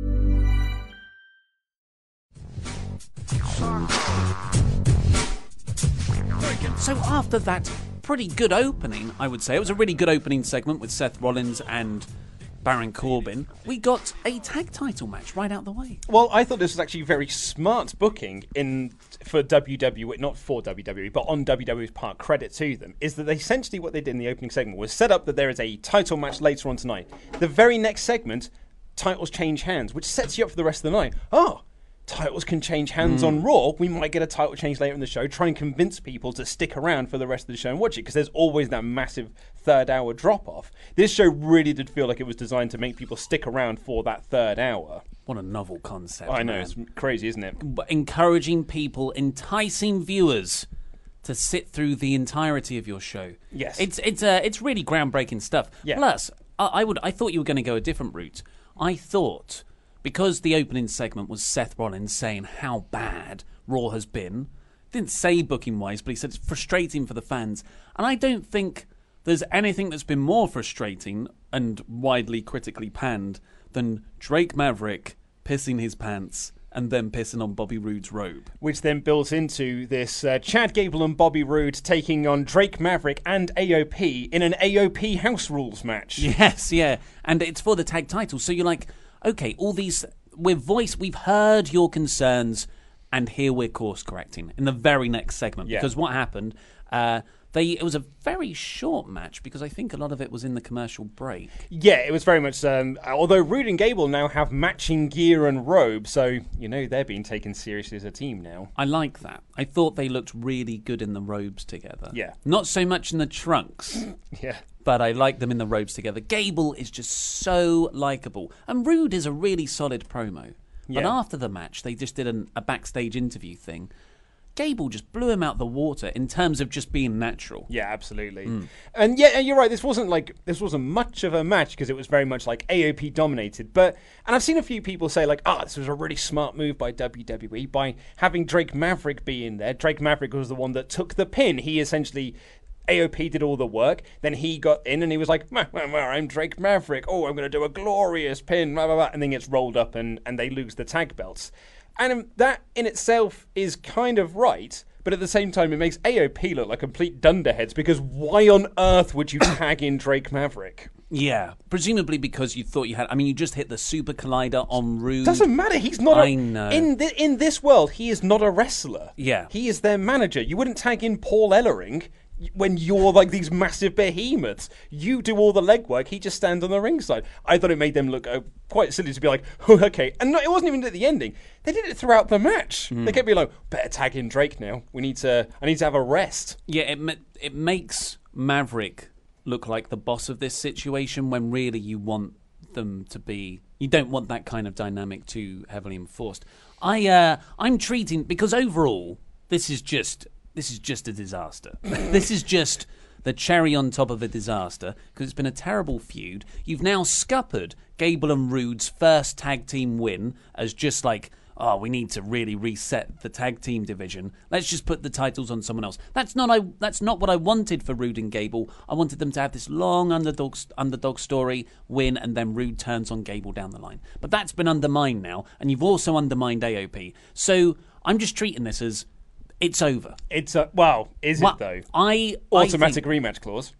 S6: So after that pretty good opening, I would say, it was a really good opening segment with Seth Rollins and Baron Corbin, we got a tag title match right out the way.
S7: Well, I thought this was actually very smart booking in for W W E, not for W W E, but on W W E's part, credit to them, is that they essentially what they did in the opening segment was set up that there is a title match later on tonight. The very next segment, titles change hands, which sets you up for the rest of the night. Oh, titles can change hands mm. on Raw. We might get a title change later in the show. Try and convince people to stick around for the rest of the show and watch it, because there's always that massive third hour drop off. This show really did feel like it was designed to make people stick around for that third hour.
S6: What a novel concept.
S7: I know,
S6: man.
S7: It's crazy, isn't it?
S6: But encouraging people, enticing viewers to sit through the entirety of your show.
S7: Yes.
S6: It's it's uh, it's really groundbreaking stuff.
S7: Yeah.
S6: Plus, I, I would I thought you were going to go a different route. I thought, because the opening segment was Seth Rollins saying how bad Raw has been, didn't say booking-wise, but he said it's frustrating for the fans. And I don't think there's anything that's been more frustrating and widely critically panned than Drake Maverick pissing his pants and then pissing on Bobby Roode's robe.
S7: Which then built into this uh, Chad Gable and Bobby Roode taking on Drake Maverick and A O P in an A O P House Rules match.
S6: Yes, yeah. And it's for the tag title. So you're like, okay, all these, we've voiced, we've heard your concerns, and here we're course correcting in the very next segment.
S7: Yeah.
S6: Because what happened, uh, they it was a very short match because I think a lot of it was in the commercial break.
S7: Yeah, it was very much, um, although Roode and Gable now have matching gear and robe, so, you know, they're being taken seriously as a team now.
S6: I like that. I thought they looked really good in the robes together.
S7: Yeah.
S6: Not so much in the trunks.
S7: Yeah.
S6: But I like them in the robes together. Gable is just so likeable. And Roode is a really solid promo. But
S7: Yeah.
S6: after the match, they just did an, a backstage interview thing. Gable just blew him out the water in terms of just being natural.
S7: Yeah, absolutely.
S6: Mm.
S7: And yeah, you're right. This wasn't like this wasn't much of a match because it was very much like A O P dominated. But and I've seen a few people say like, "Ah, oh, this was a really smart move by W W E by having Drake Maverick be in there." Drake Maverick was the one that took the pin. He essentially. A O P did all the work, then he got in and he was like, "Mah, mah, mah, I'm Drake Maverick, oh, I'm going to do a glorious pin, blah, blah, blah," and then gets rolled up and, and they lose the tag belts. And um, that in itself is kind of right, but at the same time it makes A O P look like complete dunderheads, because why on earth would you tag in Drake Maverick?
S6: Yeah, presumably because you thought you had... I mean, you just hit the Super Collider on Roode.
S7: Doesn't matter, he's not a...
S6: I know.
S7: In, th- in this world, he is not a wrestler.
S6: Yeah.
S7: He is their manager. You wouldn't tag in Paul Ellering when you're like these massive behemoths. You do all the legwork, he just stands on the ringside. I thought it made them look uh, quite silly to be like, oh, okay. And no, it wasn't even at the ending. They did it throughout the match. Mm. They kept being like, better tag in Drake now. We need to, I need to have a rest.
S6: Yeah, it ma- it makes Maverick look like the boss of this situation when really you want them to be... You don't want that kind of dynamic too heavily enforced. I, uh, I'm treating... Because overall, this is just... This is just a disaster. This is just the cherry on top of a disaster, because it's been a terrible feud. You've now scuppered Gable and Roode's first tag team win as just like, oh, we need to really reset the tag team division. Let's just put the titles on someone else. That's not I. That's not what I wanted for Roode and Gable. I wanted them to have this long underdog underdog story, win, and then Roode turns on Gable down the line. But that's been undermined now, and you've also undermined A O P. So I'm just treating this as... It's over.
S7: It's a, well, is
S6: well,
S7: it though?
S6: I
S7: automatic
S6: I think,
S7: rematch clause.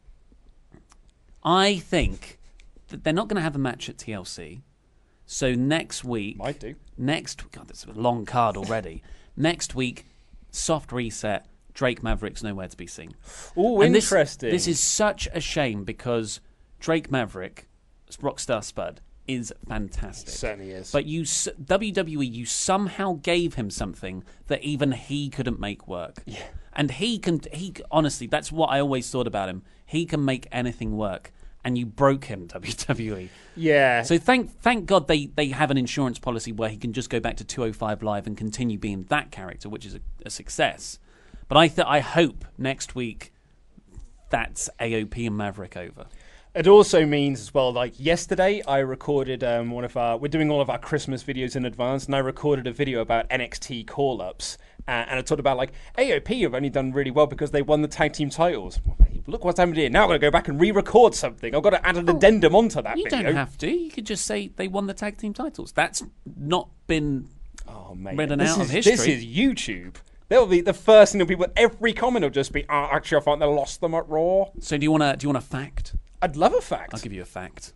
S6: I think that they're not going to have a match at T L C. So next week,
S7: might do.
S6: Next, God, that's a long card already. Next week, soft reset. Drake Maverick's nowhere to be seen.
S7: Oh, interesting.
S6: This, this is such a shame because Drake Maverick, Rockstar Spud, is fantastic.
S7: Certainly is.
S6: But you, W W E, you somehow gave him something that even he couldn't make work.
S7: Yeah.
S6: And he can, he honestly, that's what I always thought about him. He can make anything work. and you broke him, W W E.
S7: Yeah.
S6: So thank thank God they, they have an insurance policy where he can just go back to two oh five Live and continue being that character, which is a, a success. But I th- I hope next week that's A O P and Maverick over.
S7: It also means as well, like yesterday, I recorded um, one of our. We're doing all of our Christmas videos in advance, and I recorded a video about N X T call-ups, uh, and I talked about like A O P have only done really well because they won the tag team titles. Look what's happened here. Now I've got to go back and re-record something. I've got to add an addendum onto that
S6: You
S7: video.
S6: don't have to. You could just say they won the tag team titles. That's not been
S7: oh, mate.
S6: written
S7: this
S6: out
S7: is,
S6: of history.
S7: This is YouTube. That'll be the first thing that people. Every comment will just be, oh, actually, I thought they lost them at Raw.
S6: So do you want to? Do you want a fact?
S7: I'd love a fact.
S6: I'll give you a fact.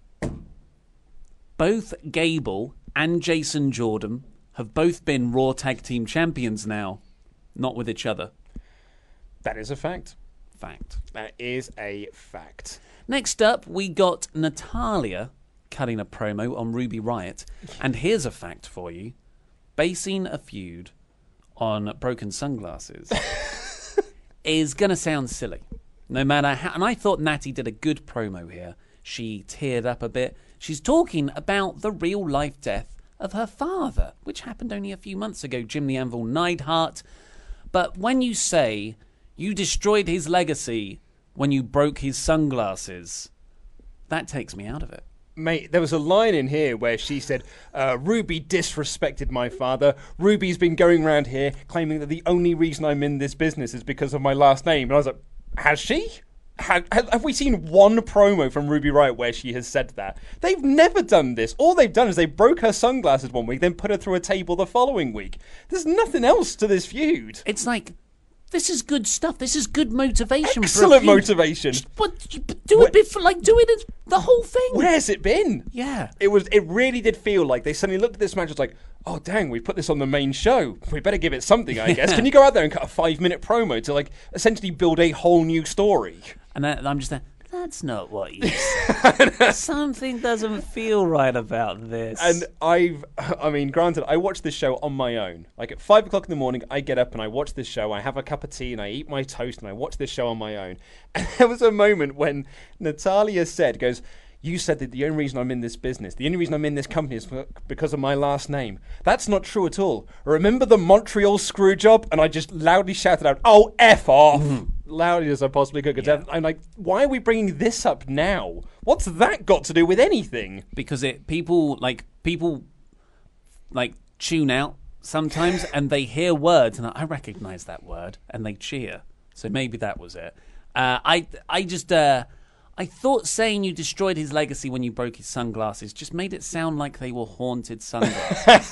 S6: Both Gable and Jason Jordan have both been Raw Tag Team Champions now, not with each other.
S7: That is a fact.
S6: Fact.
S7: That is a fact.
S6: Next up, we got Natalya cutting a promo on Ruby Riott. And here's a fact for you. Basing a feud on broken sunglasses is going to sound silly. No matter how, and I thought Natty did a good promo here. She teared up a bit. She's talking about the real life death of her father, which happened only a few months ago, Jim the Anvil Neidhart. But when you say you destroyed his legacy when you broke his sunglasses, that takes me out of it.
S7: Mate, there was a line in here where she said, uh, Ruby disrespected my father. Ruby's been going around here claiming that the only reason I'm in this business is because of my last name. And I was like, has she? Have, have we seen one promo from Ruby Riott where she has said that? They've never done this. All they've done is they broke her sunglasses one week, then put her through a table the following week. There's nothing else to this feud.
S6: It's like, this is good stuff. This is good motivation.
S7: Excellent
S6: for a feud.
S7: motivation.
S6: But do it before, like do it as the whole thing.
S7: Where's it been?
S6: Yeah,
S7: it was. It really did feel like they suddenly looked at this match and was like, oh dang, we put this on the main show. We better give it something, I guess. Can you go out there and cut a five-minute promo to like essentially build a whole new story?
S6: And that, I'm just there. That's not what you said. Something doesn't feel right about this.
S7: And I've, I mean, granted, I watch this show on my own. Like at five o'clock in the morning, I get up and I watch this show. I have a cup of tea and I eat my toast and I watch this show on my own. And there was a moment when Natalya said, goes, you said that the only reason I'm in this business, the only reason I'm in this company is because of my last name. That's not true at all. Remember the Montreal screw job? And I just loudly shouted out, oh, F off. Loudly as I possibly could. Because yeah. I'm like, why are we bringing this up now? What's that got to do with anything?
S6: Because it people, like, people, like, tune out sometimes and they hear words and I recognize that word and they cheer. So maybe that was it. Uh, I, I just... Uh, I thought saying you destroyed his legacy when you broke his sunglasses just made it sound like they were haunted sunglasses.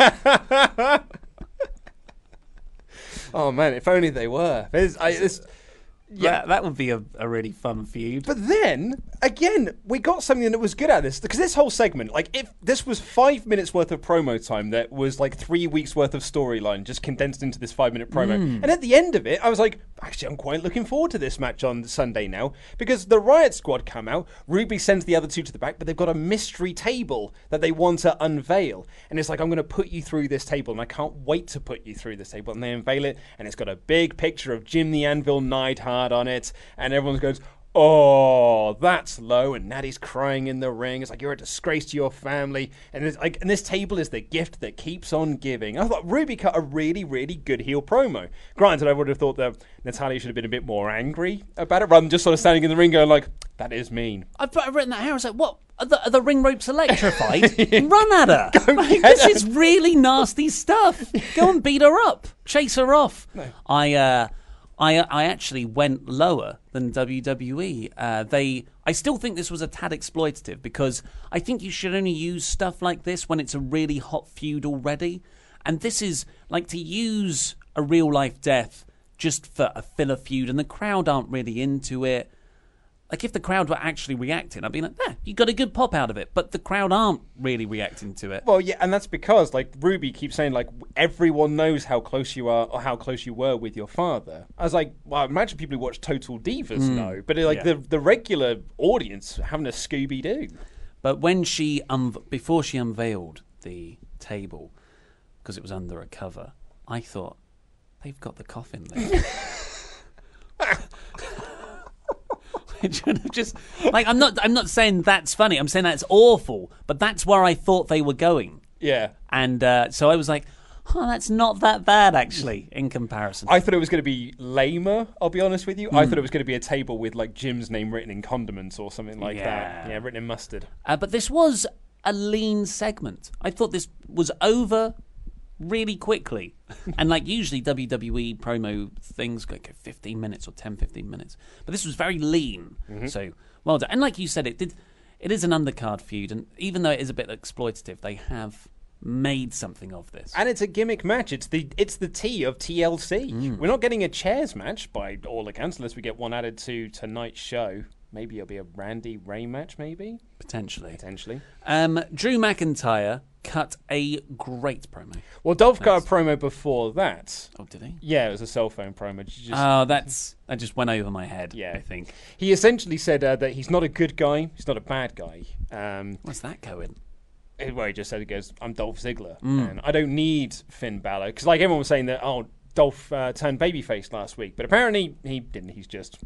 S7: Oh man, if only they were. There's, I, this,
S6: yeah, that, that would be a, a really fun feud.
S7: But then again, we got something that was good at this because this whole segment, like, if this was five minutes worth of promo time, that was like three weeks worth of storyline just condensed into this five minute promo. Mm. And at the end of it, I was like, actually, I'm quite looking forward to this match on Sunday now because the Riott Squad come out. Ruby sends the other two to the back, but they've got a mystery table that they want to unveil. And it's like, I'm going to put you through this table, and I can't wait to put you through this table. And they unveil it, and it's got a big picture of Jim the Anvil Neidhart on it, and everyone goes, oh, that's low, and Natty's crying in the ring. It's like, you're a disgrace to your family. And it's like, and this table is the gift that keeps on giving. I thought Ruby cut a really, really good heel promo. Granted, I would have thought that Natalya should have been a bit more angry about it, rather than just sort of standing in the ring going like, that is mean.
S6: I've, I've written that here. I was like, what? Are the, are the ring ropes electrified? Run at her. Like, this her. is really nasty stuff. Go and beat her up. Chase her off. No. I, uh... I I actually went lower than W W E. Uh, they I still think this was a tad exploitative because I think you should only use stuff like this when it's a really hot feud already. And this is like to use a real life death just for a filler feud and the crowd aren't really into it. Like, if the crowd were actually reacting, I'd be like, yeah, you got a good pop out of it. But the crowd aren't really reacting to it.
S7: Well, yeah, and that's because, like, Ruby keeps saying, like, everyone knows how close you are or how close you were with your father. I was like, well, I imagine people who watch Total Divas mm. know. But, like, yeah. the the regular audience having a Scooby-Doo.
S6: But when she, um, before she unveiled the table, because it was under a cover, I thought, they've got the coffin lid. It should have just like I'm not. I'm not saying that's funny. I'm saying that's awful. But that's where I thought they were going.
S7: Yeah.
S6: And uh, so I was like, "Oh, that's not that bad actually in comparison."
S7: I thought it was going to be lamer. I'll be honest with you.
S6: Mm.
S7: I thought it was going to be a table with like Jim's name written in condiments or something like
S6: Yeah.
S7: that. Yeah, written in mustard.
S6: Uh, but this was a lean segment. I thought this was over really quickly. And like usually W W E promo things go fifteen minutes or ten, fifteen minutes. But this was very lean.
S7: Mm-hmm.
S6: So well done. And like you said, it did. It is an undercard feud. And even though it is a bit exploitative, they have made something of this.
S7: And it's a gimmick match. It's the it's the T of T L C.
S6: Mm.
S7: We're not getting a chairs match by all accounts unless we get one added to tonight's show. Maybe it'll be a Randy Ray match, maybe?
S6: Potentially.
S7: Potentially.
S6: Um, Drew McIntyre cut a great promo.
S7: Well, Dolph cut a promo before that.
S6: Oh, did he?
S7: Yeah, it was a cell phone promo. Just,
S6: Oh, that's that just went over my head,
S7: Yeah.
S6: I think.
S7: He essentially said uh, that he's not a good guy, he's not a bad guy. Um,
S6: What's that going?
S7: eh, well, he just said, he goes, I'm Dolph Ziggler,
S6: Mm.
S7: and I don't need Finn Balor. Because like everyone was saying that, oh, Dolph uh, turned babyface last week. But apparently he didn't. He's just,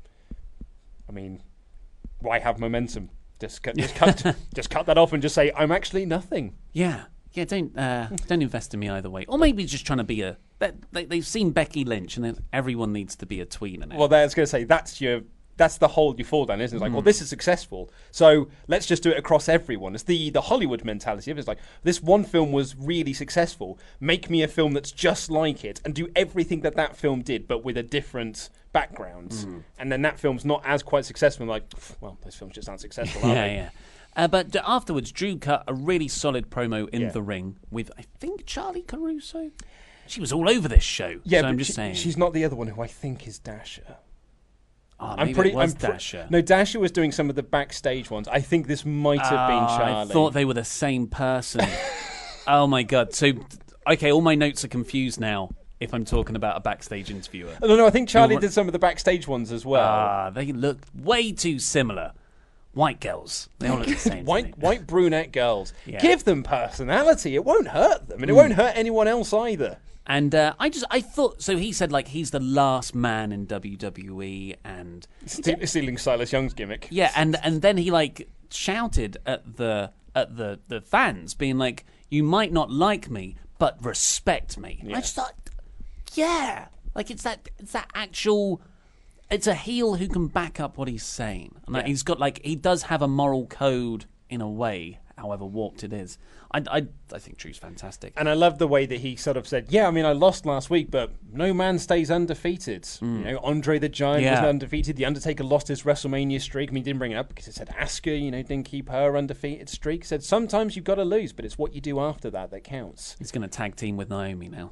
S7: I mean, why have momentum? Just cut, just cut, just cut that off and just say, I'm actually nothing.
S6: Yeah. Yeah, don't uh, don't invest in me either way. Or maybe just trying to be a... They, they've seen Becky Lynch and then everyone needs to be a tweener now.
S7: Well, I was going to say, that's your... That's the hole you fall down, isn't it? It's like,
S6: Mm.
S7: well, this is successful, so let's just do it across everyone. It's the, the Hollywood mentality of it. It's like, this one film was really successful. Make me a film that's just like it and do everything that that film did, but with a different background.
S6: Mm.
S7: And then that film's not as quite successful. I'm like, well, those films just aren't successful, are
S6: yeah,
S7: they?
S6: yeah. Uh, but d- afterwards, Drew cut a really solid promo in
S7: Yeah.
S6: the ring with, I think, Charlie Caruso. She was all over this show.
S7: Yeah,
S6: so
S7: but
S6: I'm just
S7: she-
S6: saying.
S7: she's not the other one who I think is Dasher.
S6: Oh,
S7: I'm
S6: maybe
S7: pretty.
S6: it was
S7: I'm pre-
S6: Dasher.
S7: No, Dasher was doing some of the backstage ones. I think this might have been
S6: Ah,
S7: Charlie.
S6: I thought they were the same person. Oh my god! So, okay, all my notes are confused now. If I'm talking about a backstage interviewer,
S7: No, no, I think Charlie
S6: You're-
S7: did some of the backstage ones as well.
S6: Ah, they look way too similar. White girls, they all look the same. to me.
S7: white white brunette girls.
S6: Yeah.
S7: Give them personality. It won't hurt them, and it
S6: Mm.
S7: won't hurt anyone else either.
S6: And uh, I just, I thought, so he said like he's the last man in W W E, and
S7: Ste- stealing Silas Young's gimmick.
S6: yeah, and and then he like shouted at the at the the fans, being like, "You might not like me, but respect me." I just thought, yeah, like it's that it's that actual. It's a heel who can back up what he's saying, and like,
S7: Yeah.
S6: he's got like he does have a moral code in a way, however warped it is. I I, I think Drew's fantastic.
S7: And I love the way that he sort of said, yeah, I mean, I lost last week, but no man stays undefeated. You know, Andre the Giant
S6: Yeah.
S7: was undefeated. The Undertaker lost his WrestleMania streak. I mean, he didn't bring it up because it said Asuka, you know, didn't keep her undefeated streak. He said, sometimes you've got to lose, but it's what you do after that that counts.
S6: He's going to tag team with Naomi now.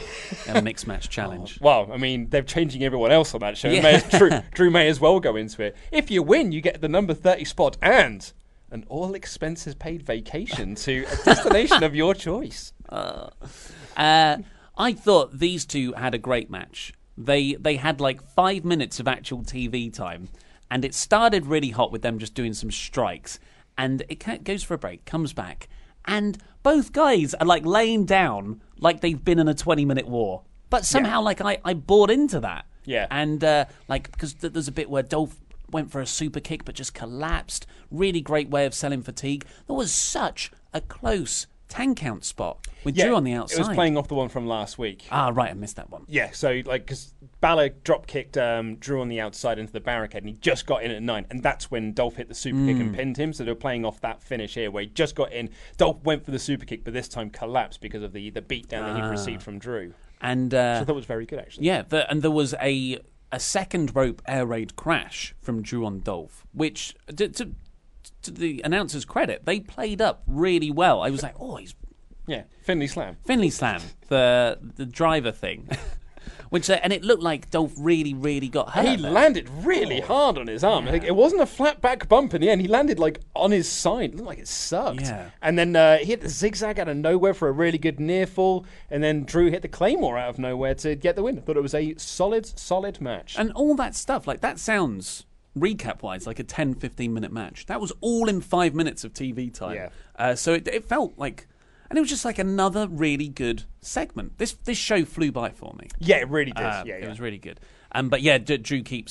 S6: A mixed match challenge.
S7: Well, I mean, they're changing everyone else on that show.
S6: Yeah.
S7: May as, Drew, Drew may as well go into it. If you win, you get the number thirty spot and an all expenses paid vacation to a destination of your choice.
S6: Uh, uh, I thought these two had a great match. They they had like five minutes of actual T V time, and it started really hot with them just doing some strikes, and it ca- goes for a break, comes back, and both guys are like laying down like they've been in a twenty minute war. But somehow, like I, I bought into that.
S7: Yeah.
S6: And uh, like because th- there's a bit where Dolph went for a super kick but just collapsed. Really great way of selling fatigue. There was such a close ten count spot with
S7: Yeah,
S6: Drew on the outside.
S7: It was playing off the one from last week.
S6: Ah, right, I missed that one.
S7: Yeah, so like because Balor drop kicked um, Drew on the outside into the barricade, and he just got in at nine, and that's when Dolph hit the super kick and
S6: Mm.
S7: pinned him. So they were playing off that finish here, where he just got in. Dolph went for the super kick, but this time collapsed because of the the beatdown that he
S6: Ah.
S7: received from Drew.
S6: And uh,
S7: So I thought it was very good, actually.
S6: Yeah, the, and there was a a second rope air raid crash from Drew on Dolph, which to, to, to the announcer's credit, they played up really well. I was like, oh, he's
S7: Yeah, Finley Slam.
S6: Finley Slam, the the driver thing. Which uh, and it looked like Dolph really, really got hurt.
S7: He
S6: there.
S7: landed really hard on his arm. Like, it wasn't a flat back bump in the end. He landed like on his side. It looked like it sucked.
S6: Yeah.
S7: And then uh, he hit the zigzag out of nowhere for a really good near fall. And then Drew hit the Claymore out of nowhere to get the win. I thought it was a solid, solid match.
S6: And all that stuff, like that sounds, recap-wise, like a ten, fifteen minute match. That was all in five minutes of T V time.
S7: Yeah.
S6: Uh, so it, it felt like, and it was just like another really good segment. This this show flew by for me.
S7: Yeah, it really did.
S6: Uh,
S7: yeah, yeah.
S6: It was really good. Um, but yeah, D- Drew keeps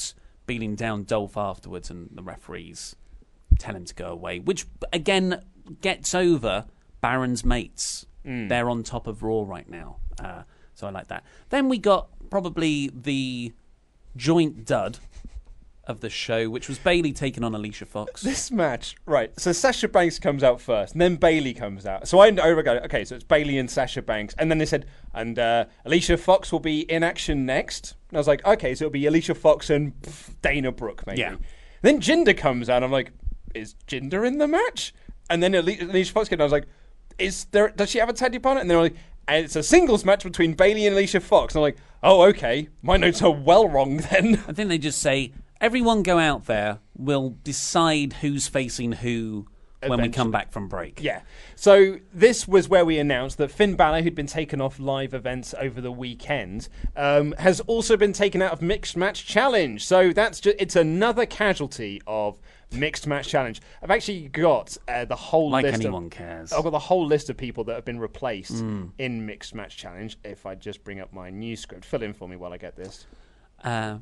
S6: beating down Dolph afterwards, and the referees tell him to go away, which, again, gets over Baron's mates. Mm. They're on top of Raw right now. Uh, so I like that. Then we got probably the joint dud of the show, which was Bayley taking on Alicia Fox.
S7: This match, right, so Sasha Banks comes out first, and then Bayley comes out. So I over go, okay, so it's Bayley and Sasha Banks. And then they said, and uh, Alicia Fox will be in action next. And I was like, okay, so it'll be Alicia Fox and pff, Dana Brooke, maybe. Yeah. Then Jinder comes out, and I'm like, is Jinder in the match? And then Alicia Fox came out, and I was like, is there, does she have a tag team partner? And they're like, and it's a singles match between Bayley and Alicia Fox. And I'm like, oh, okay, my notes are well wrong then.
S6: I think they just say, everyone go out there, we'll decide who's facing who when Eventually. we come back from break.
S7: Yeah. So this was where we announced that Finn Balor, who'd been taken off live events over the weekend, um, has also been taken out of Mixed Match Challenge. So that's just, it's another casualty of Mixed Match Challenge. I've actually got uh, the whole
S6: like
S7: list. Like
S6: anyone
S7: of,
S6: cares.
S7: I've got the whole list of people that have been replaced
S6: mm.
S7: in Mixed Match Challenge. If I just bring up my news script, fill in for me while I get this.
S6: Uh...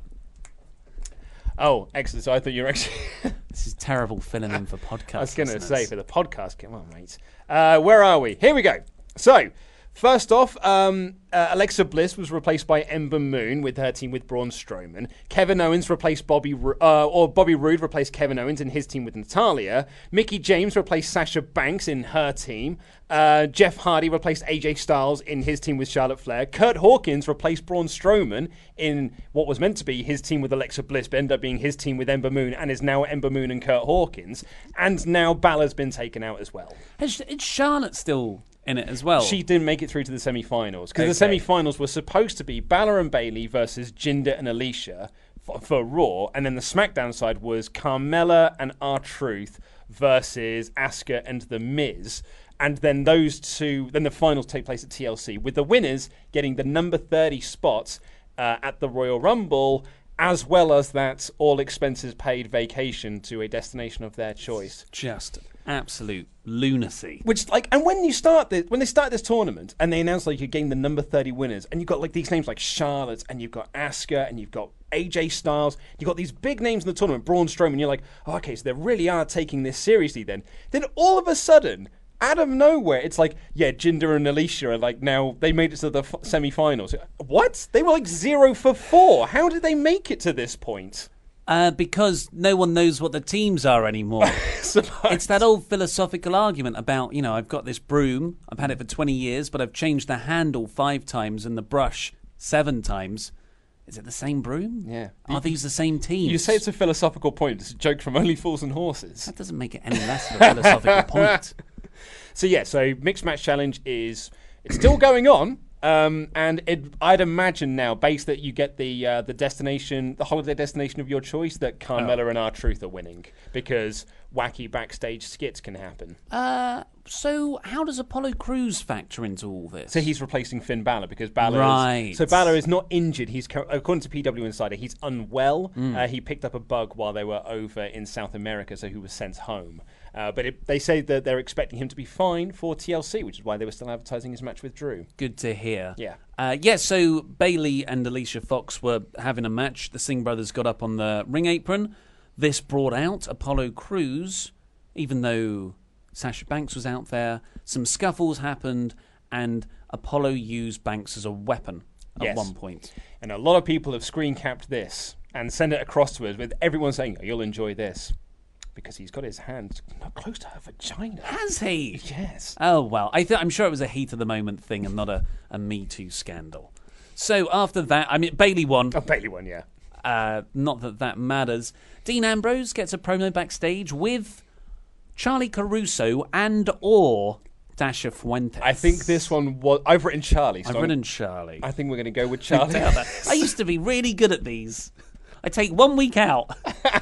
S7: Oh, excellent. So I thought you were actually...
S6: This is terrible filling in for podcast.
S7: I was going to
S6: listeners.
S7: say, for the podcast... Come on, mate. Uh, where are we? Here we go. So, first off, um, uh, Alexa Bliss was replaced by Ember Moon with her team with Braun Strowman. Kevin Owens replaced Bobby... Uh, or Bobby Roode replaced Kevin Owens in his team with Natalya. Mickie James replaced Sasha Banks in her team. Uh, Jeff Hardy replaced A J Styles in his team with Charlotte Flair. Kurt Hawkins replaced Braun Strowman in what was meant to be his team with Alexa Bliss, but ended up being his team with Ember Moon, and is now Ember Moon and Kurt Hawkins. And now Balor's been taken out as well.
S6: Is Charlotte still in it as well?
S7: She didn't make it through to the semi-finals, because
S6: okay.
S7: the semi-finals were supposed to be Balor and Bayley versus Jinder and Alicia for, for Raw, and then the SmackDown side was Carmella and R-Truth versus Asuka and The Miz. And then those two, then the finals take place at T L C, with the winners getting the number thirty spots uh, at the Royal Rumble, as well as that all expenses paid vacation to a destination of their choice.
S6: Just absolute lunacy.
S7: Which, like, and when you start this, when they start this tournament, and they announce like you're getting the number thirty winners, and you've got like these names like Charlotte, and you've got Asuka, and you've got A J Styles, you've got these big names in the tournament, Braun Strowman, you're like, oh, okay, so they really are taking this seriously then. Then all of a sudden, out of nowhere, it's like, yeah, Jinder and Alicia are like, now they made it to the f- semi-finals. What? They were like zero for four. How did they make it to this point?
S6: Uh, because no one knows what the teams are anymore. It's that old philosophical argument about, you know, I've got this broom, I've had it for twenty years, but I've changed the handle five times and the brush seven times. Is it the same broom?
S7: Yeah.
S6: Are these the same teams?
S7: You say it's a philosophical point. It's a joke from Only Fools and Horses.
S6: That doesn't make it any less of a philosophical point.
S7: So yeah, so Mixed Match Challenge is it's still going on, um, and it, I'd imagine now, based that you get the uh, the destination, the holiday destination of your choice, that Carmella oh. and R-Truth are winning, because wacky backstage skits can happen.
S6: Uh, so how does Apollo Crews factor into all this?
S7: So he's replacing Finn Balor, because Balor
S6: right.
S7: is, so Balor is not injured. He's, according to P W Insider, he's unwell. Mm. Uh, he picked up a bug while they were over in South America, so he was sent home. Uh, but it, they say that they're expecting him to be fine for T L C, which is why they were still advertising his match with Drew.
S6: Good to hear.
S7: Yeah.
S6: Uh, yeah, so Bayley and Alicia Fox were having a match. The Singh brothers got up on the ring apron. This brought out Apollo Crews, even though Sasha Banks was out there. Some scuffles happened, and Apollo used Banks as a weapon at
S7: yes.
S6: one point.
S7: And a lot of people have screen capped this and sent it across to us with everyone saying, oh, you'll enjoy this. Because he's got his hand close to her vagina.
S6: Has he?
S7: Yes.
S6: Oh, well, I th- I'm sure it was a heat-of-the-moment thing and not a, a Me Too scandal. So after that, I mean, Bayley won.
S7: Oh, Bayley won, yeah.
S6: Uh, not that that matters. Dean Ambrose gets a promo backstage with Charlie Caruso and or Dasha Fuentes.
S7: I think this one was... I've written Charlie. So
S6: I've written Charlie.
S7: I think we're going to go with Charlie.
S6: I used to be really good at these. I take one week out.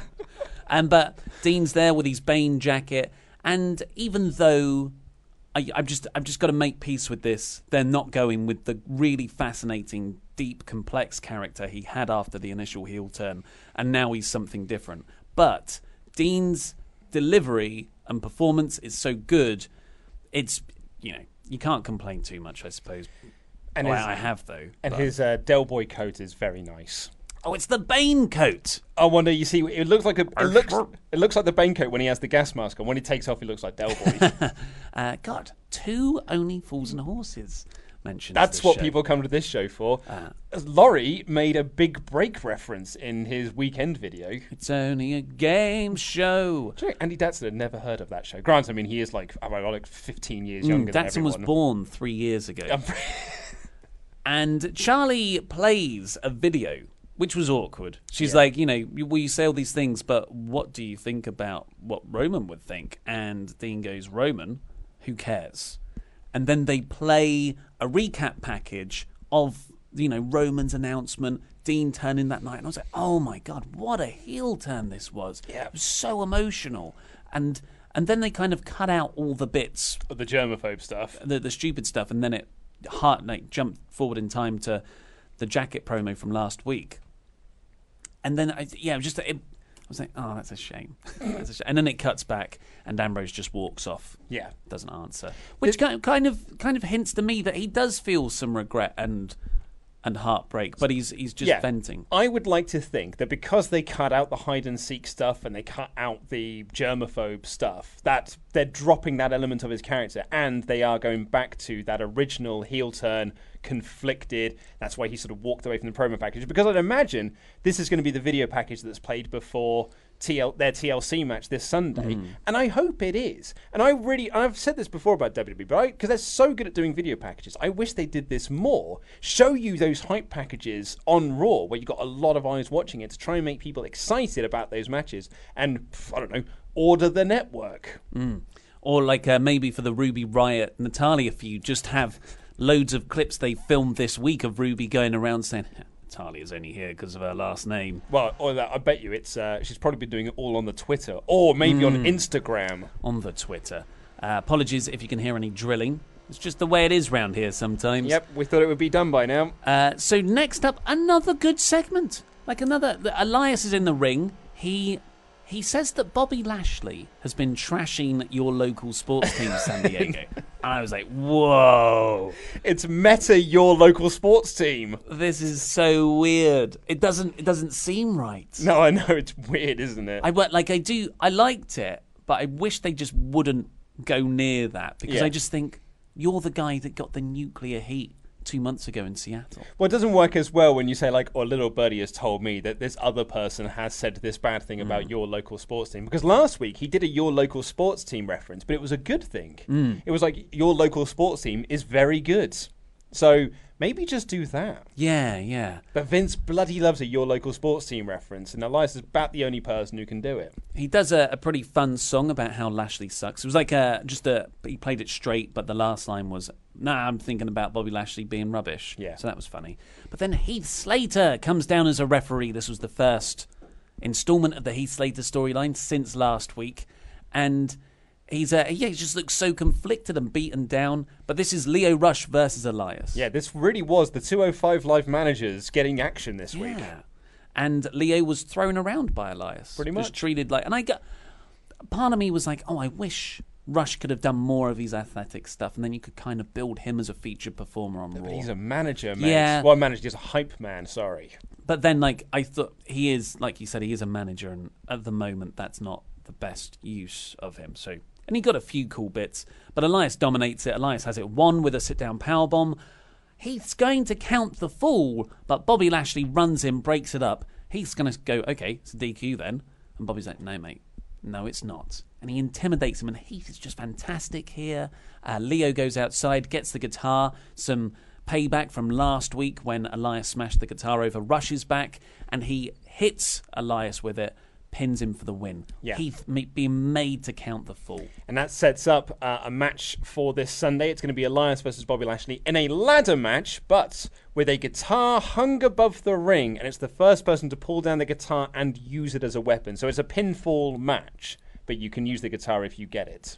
S6: And but Dean's there with his Bane jacket, and even though I, I've just I've just got to make peace with this, they're not going with the really fascinating, deep, complex character he had after the initial heel turn, and now he's something different. But Dean's delivery and performance is so good, it's you know you can't complain too much, I suppose. And well, his, I have though.
S7: And but. his uh, Del Boy coat is very nice.
S6: Oh, it's the Bane coat.
S7: I wonder. You see, it looks like a. It looks. It looks like the Bane coat when he has the gas mask on. When he takes off, he looks like Del Boy.
S6: uh, God, two Only Fools and Horses mentions.
S7: That's what
S6: show.
S7: people come to this show for.
S6: Uh,
S7: Laurie made a Big Break reference in his weekend video.
S6: It's only a game show.
S7: Sorry, Andy Datson had never heard of that show. Granted, I mean, he is like, about like fifteen years younger
S6: mm,
S7: than
S6: Datson
S7: everyone.
S6: was born three years ago. And Charlie plays a video, which was awkward. She's
S7: Yeah.
S6: like, you know, well, you say all these things, but what do you think about what Roman would think? And Dean goes, Roman, who cares? And then they play a recap package of, you know, Roman's announcement, Dean turning that night. And I was like, oh my God, what a heel turn this was.
S7: Yeah.
S6: It was so emotional. And and then they kind of cut out all the bits.
S7: The germaphobe stuff.
S6: The, the stupid stuff. And then it heart, like, jumped forward in time to the jacket promo from last week. And then, I, yeah, it was just, it, I was like, oh, that's a shame. That's a shame. And then it cuts back, and Ambrose just walks off.
S7: Yeah.
S6: Doesn't answer. Which kind kind of kind of hints to me that he does feel some regret and and heartbreak, but he's he's just
S7: Yeah.
S6: venting.
S7: I would like to think that because they cut out the hide and seek stuff and they cut out the germaphobe stuff, that they're dropping that element of his character and they are going back to that original heel turn, conflicted. That's why he sort of walked away from the promo package. Because I'd imagine this is going to be the video package that's played before T L, their T L C match this Sunday,
S6: Mm.
S7: and I hope it is. And I really, I've said this before about W W E, but because they're so good at doing video packages, I wish they did this more. Show you those hype packages on Raw, where you got a lot of eyes watching it, to try and make people excited about those matches. And pff, I don't know, order the network.
S6: Mm. Or like uh, maybe for the Ruby Riot Natalia feud, just have loads of clips they filmed this week of Ruby going around saying, Natalia's only here because of her last name.
S7: Well, or that, I bet you it's uh, she's probably been doing it all on the Twitter, or maybe on
S6: Mm.
S7: Instagram.
S6: On the Twitter. Uh, apologies if you can hear any drilling. It's just the way it is round here sometimes.
S7: Yep, we thought it would be done by now.
S6: Uh, so next up, another good segment. Like another, Elias is in the ring. He he says that Bobby Lashley has been trashing your local sports team, San Diego. And I was like, whoa.
S7: It's meta your local sports team.
S6: This is so weird. It doesn't it doesn't seem right.
S7: No, I know, it's weird, isn't it?
S6: I went like I do. I liked it, but I wish they just wouldn't go near that because
S7: Yeah.
S6: I just think you're the guy that got the nuclear heat two months ago in Seattle.
S7: Well, it doesn't work as well when you say, like, oh, little birdie has told me that this other person has said this bad thing about
S6: Mm.
S7: your local sports team. Because last week he did a your local sports team reference, but it was a good thing.
S6: Mm.
S7: It was like, your local sports team is very good. So maybe just do that.
S6: Yeah, yeah.
S7: But Vince bloody loves a your local sports team reference, and Elias is about the only person who can do it.
S6: He does a, a pretty fun song about how Lashley sucks. It was like a just a he played it straight, but the last line was, "Nah, I'm thinking about Bobby Lashley being rubbish."
S7: Yeah.
S6: So that was funny. But then Heath Slater comes down as a referee. This was the first installment of the Heath Slater storyline since last week, and he's uh, yeah he just looks so conflicted and beaten down. But this is Leo Rush versus Elias.
S7: Yeah, this really was the two oh five Live managers getting action this week.
S6: Yeah. And Leo was thrown around by Elias.
S7: Pretty
S6: Just
S7: much.
S6: treated like... And I got... Part of me was like, oh, I wish Rush could have done more of his athletic stuff, and then you could kind of build him as a featured performer on Raw.
S7: But he's a manager, mate.
S6: Yeah.
S7: Well, a manager, he's a hype man, sorry.
S6: But then, like, I thought he is, like you said, he is a manager, and at the moment, that's not the best use of him. So, and he got a few cool bits, but Elias dominates it. Elias has it won with a sit-down powerbomb. Heath's going to count the fall, but Bobby Lashley runs in, breaks it up. Heath's going to go, okay, it's a D Q then. And Bobby's like, no, mate. No, it's not. And he intimidates him, and Heath is just fantastic here. Uh, Leo goes outside, gets the guitar, some payback from last week when Elias smashed the guitar over Rush's back, and he hits Elias with it, pins him for the win.
S7: Yeah.
S6: Heath ma- being made to count the fall.
S7: And that sets up uh, a match for this Sunday. It's going to be Elias versus Bobby Lashley in a ladder match, but with a guitar hung above the ring, and it's the first person to pull down the guitar and use it as a weapon. So it's a pinfall match, but you can use the guitar if you get it.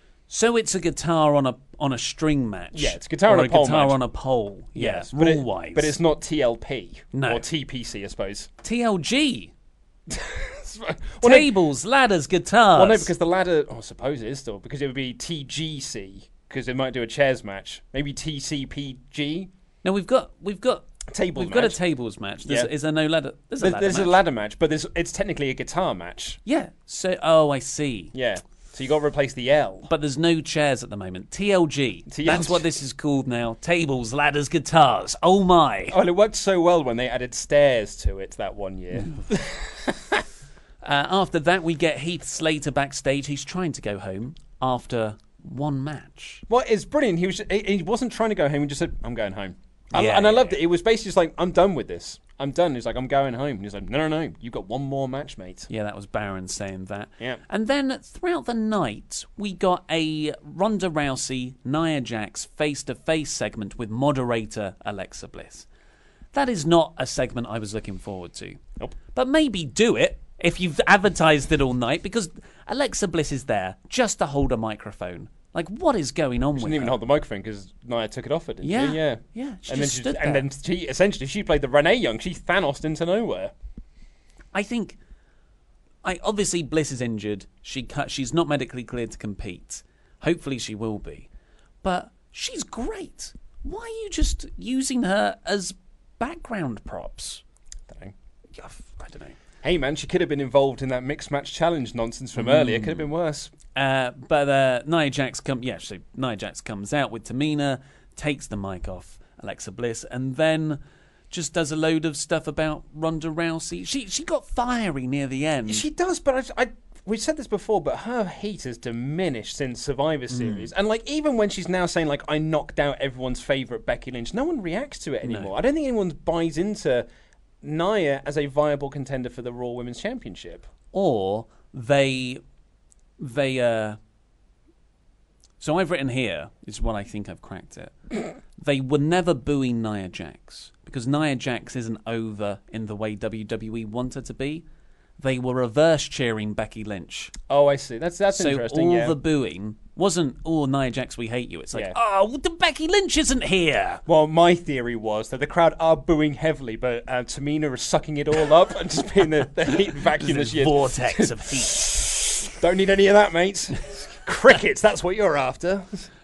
S6: So it's a guitar on a on a string match.
S7: Yeah, it's a guitar
S6: or
S7: on a pole
S6: guitar
S7: match.
S6: on a pole.
S7: Yes,
S6: Yeah,
S7: but, it-
S6: rule-wise.
S7: but it's not T L P
S6: No.
S7: or T P C, I suppose.
S6: T L G.
S7: Well, no-
S6: Tables, ladders, guitars.
S7: Well, no, because the ladder, oh, I suppose it is still, because it would be T G C, because it might do a chairs match. Maybe T C P G?
S6: Now we've got we've got
S7: tables
S6: We've
S7: match.
S6: got a tables match. There's,
S7: Yeah.
S6: Is there no ladder? There's a
S7: There's,
S6: ladder
S7: there's
S6: match.
S7: a ladder match, but there's, it's technically a guitar match.
S6: Yeah. So, oh, I see.
S7: Yeah. So you got to replace the L.
S6: But there's no chairs at the moment. T L G.
S7: T L G.
S6: That's what this is called now. Tables, ladders, guitars. Oh my.
S7: Oh, and it worked so well when they added stairs to it that one year.
S6: uh, after that, we get Heath Slater backstage. He's trying to go home after one match.
S7: Well, it's brilliant. He was he, he wasn't trying to go home. He just said, "I'm going home," and,
S6: Yeah,
S7: and I
S6: yeah,
S7: loved
S6: yeah.
S7: it. It was basically just like, "I'm done with this. I'm done." He's like, "I'm going home." And he's like, "No, no, no. You've got one more match, mate."
S6: Yeah, that was Baron saying that.
S7: Yeah.
S6: And then throughout the night, we got a Ronda Rousey, Nia Jax face-to-face segment with moderator Alexa Bliss. That is not a segment I was looking forward to.
S7: Nope.
S6: But maybe do it if you've advertised it all night, because Alexa Bliss is there just to hold a microphone. Like, what is going on
S7: She
S6: with
S7: didn't even
S6: her?
S7: hold the microphone because Nia took it off her, didn't
S6: Yeah.
S7: she? Yeah.
S6: Yeah, she
S7: and
S6: just
S7: then
S6: stood
S7: and
S6: there.
S7: then she essentially she played the Renee Young. She Thanos'd into nowhere.
S6: I think, I obviously Bliss is injured. She cut. She's not medically cleared to compete. Hopefully she will be, but she's great. Why are you just using her as background props?
S7: Don't know.
S6: Yeah, I don't know.
S7: Hey man, she could have been involved in that mixed match challenge nonsense from earlier. Could have been worse.
S6: Uh, but uh, Nia Jax come. Yeah, so Nia Jax comes out with Tamina, takes the mic off Alexa Bliss, and then just does a load of stuff about Ronda Rousey. She she got fiery near the end.
S7: She does, but I, I we've said this before, but her heat has diminished since Survivor
S6: Mm.
S7: Series. And like even when she's now saying like I knocked out everyone's favourite Becky Lynch, no one reacts to it anymore. I don't think anyone buys into Nia as a viable contender for the Raw Women's Championship.
S6: Or they they uh so I've written here is what I think I've cracked it. They were never booing Nia Jax because Nia Jax isn't over in the way W W E want her to be. They were reverse cheering Becky Lynch.
S7: Oh, I see. That's that's
S6: So
S7: interesting.
S6: all
S7: yeah.
S6: the booing wasn't, oh, Nia Jax, we hate you. It's like,
S7: Yeah.
S6: oh, the Becky Lynch isn't here.
S7: Well, my theory was that the crowd are booing heavily, but uh, Tamina is sucking it all up and just being the, the heat vacuum
S6: This
S7: that she is.
S6: vortex of heat.
S7: Don't need any of that, mate. Crickets, that's what you're after.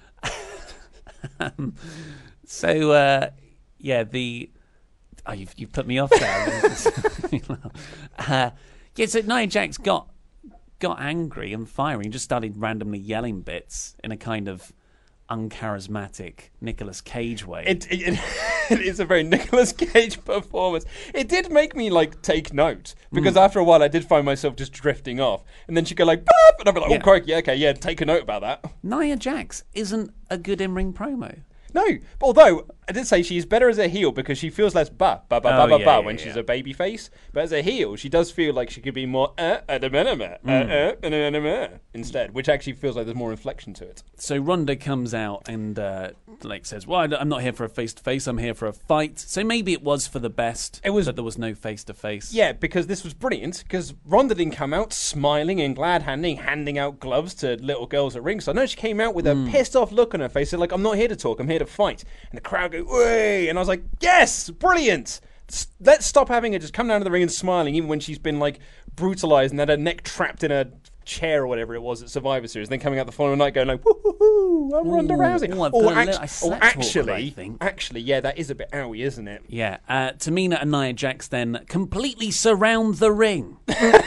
S6: So, uh, yeah, the... Oh, you've, you've put me off there. uh, yeah, so Nia Jax got got angry and fiery and just started randomly yelling bits in a kind of uncharismatic Nicolas Cage way.
S7: It, it, it is a very Nicolas Cage performance. It did make me like take note because
S6: Mm.
S7: after a while I did find myself just drifting off, and then she'd go like, "Boop," and I'd be like, "Oh,
S6: Yeah.
S7: crikey, yeah, okay, yeah, take a note about that."
S6: Nia Jax isn't a good in-ring promo.
S7: No, although I did say she's better as a heel because she feels less ba ba ba
S6: Oh,
S7: ba ba
S6: yeah,
S7: ba
S6: yeah,
S7: when
S6: yeah.
S7: she's a baby face. But as a heel, she does feel like she could be more uh, uh, uh, uh, uh, uh, uh, uh, instead, which actually feels like there's more inflection to it.
S6: So Ronda comes out and uh, like says, "Well, I'm not here for a face-to-face. I'm here for a fight." So maybe it was for the best.
S7: It was-
S6: that there was no face-to-face.
S7: Yeah, because this was brilliant, because Ronda didn't come out smiling and glad-handing, handing out gloves to little girls at ringside. No, she came out with a
S6: Hmm.
S7: pissed-off look on her face, said, like, "I'm not here to talk, I'm here to fight." And the crowd go, "Way!" And I was like, yes, brilliant! S- Let's stop having her just come down to the ring and smiling, even when she's been, like, brutalised and had her neck trapped in a chair or whatever it was at Survivor Series, then coming out the following night going like, "Woo hoo hoo, I'm Ronda
S6: Ooh,
S7: Rousey."
S6: ooh, I've
S7: or,
S6: got a
S7: act-
S6: little- I
S7: or
S6: slept all of it,
S7: actually,
S6: I think.
S7: actually, yeah, that is a bit owie, isn't it?
S6: Yeah, uh, Tamina and Nia Jax then completely surround the ring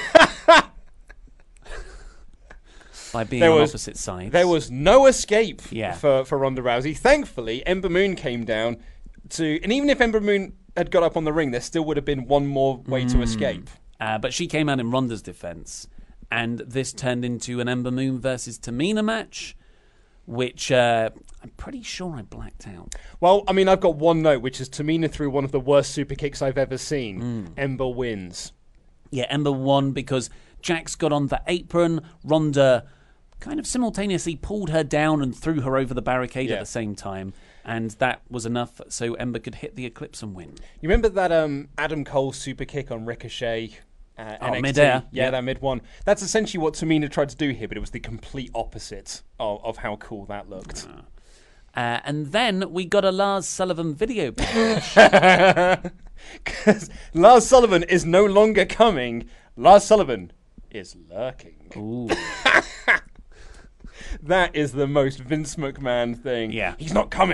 S6: by being
S7: There
S6: on
S7: was-
S6: opposite sides.
S7: There was no escape
S6: Yeah.
S7: for, for Ronda Rousey. Thankfully, Ember Moon came down to... And even if Ember Moon had got up on the ring, there still would have been one more way
S6: Mm.
S7: to escape.
S6: Uh, but she came out in Ronda's defense, and this turned into an Ember Moon versus Tamina match, which uh, I'm pretty sure I blacked out.
S7: Well, I mean, I've got one note, which is Tamina threw one of the worst super kicks I've ever seen.
S6: Mm.
S7: Ember wins.
S6: Yeah, Ember won because Jax got on the apron. Ronda kind of simultaneously pulled her down and threw her over the barricade
S7: Yeah.
S6: at the same time. And that was enough so Ember could hit the Eclipse and win.
S7: You remember that um, Adam Cole super kick on Ricochet? Uh,
S6: Oh,
S7: N X T?
S6: mid-air.
S7: Yeah,
S6: Yep.
S7: that mid one. That's essentially what Tamina tried to do here, but it was the complete opposite of, of how cool that looked.
S6: Uh, and then we got a Lars Sullivan video package.
S7: Because Lars Sullivan is no longer coming. Lars Sullivan is lurking.
S6: Ooh.
S7: That is the most Vince McMahon thing.
S6: Yeah.
S7: He's not coming.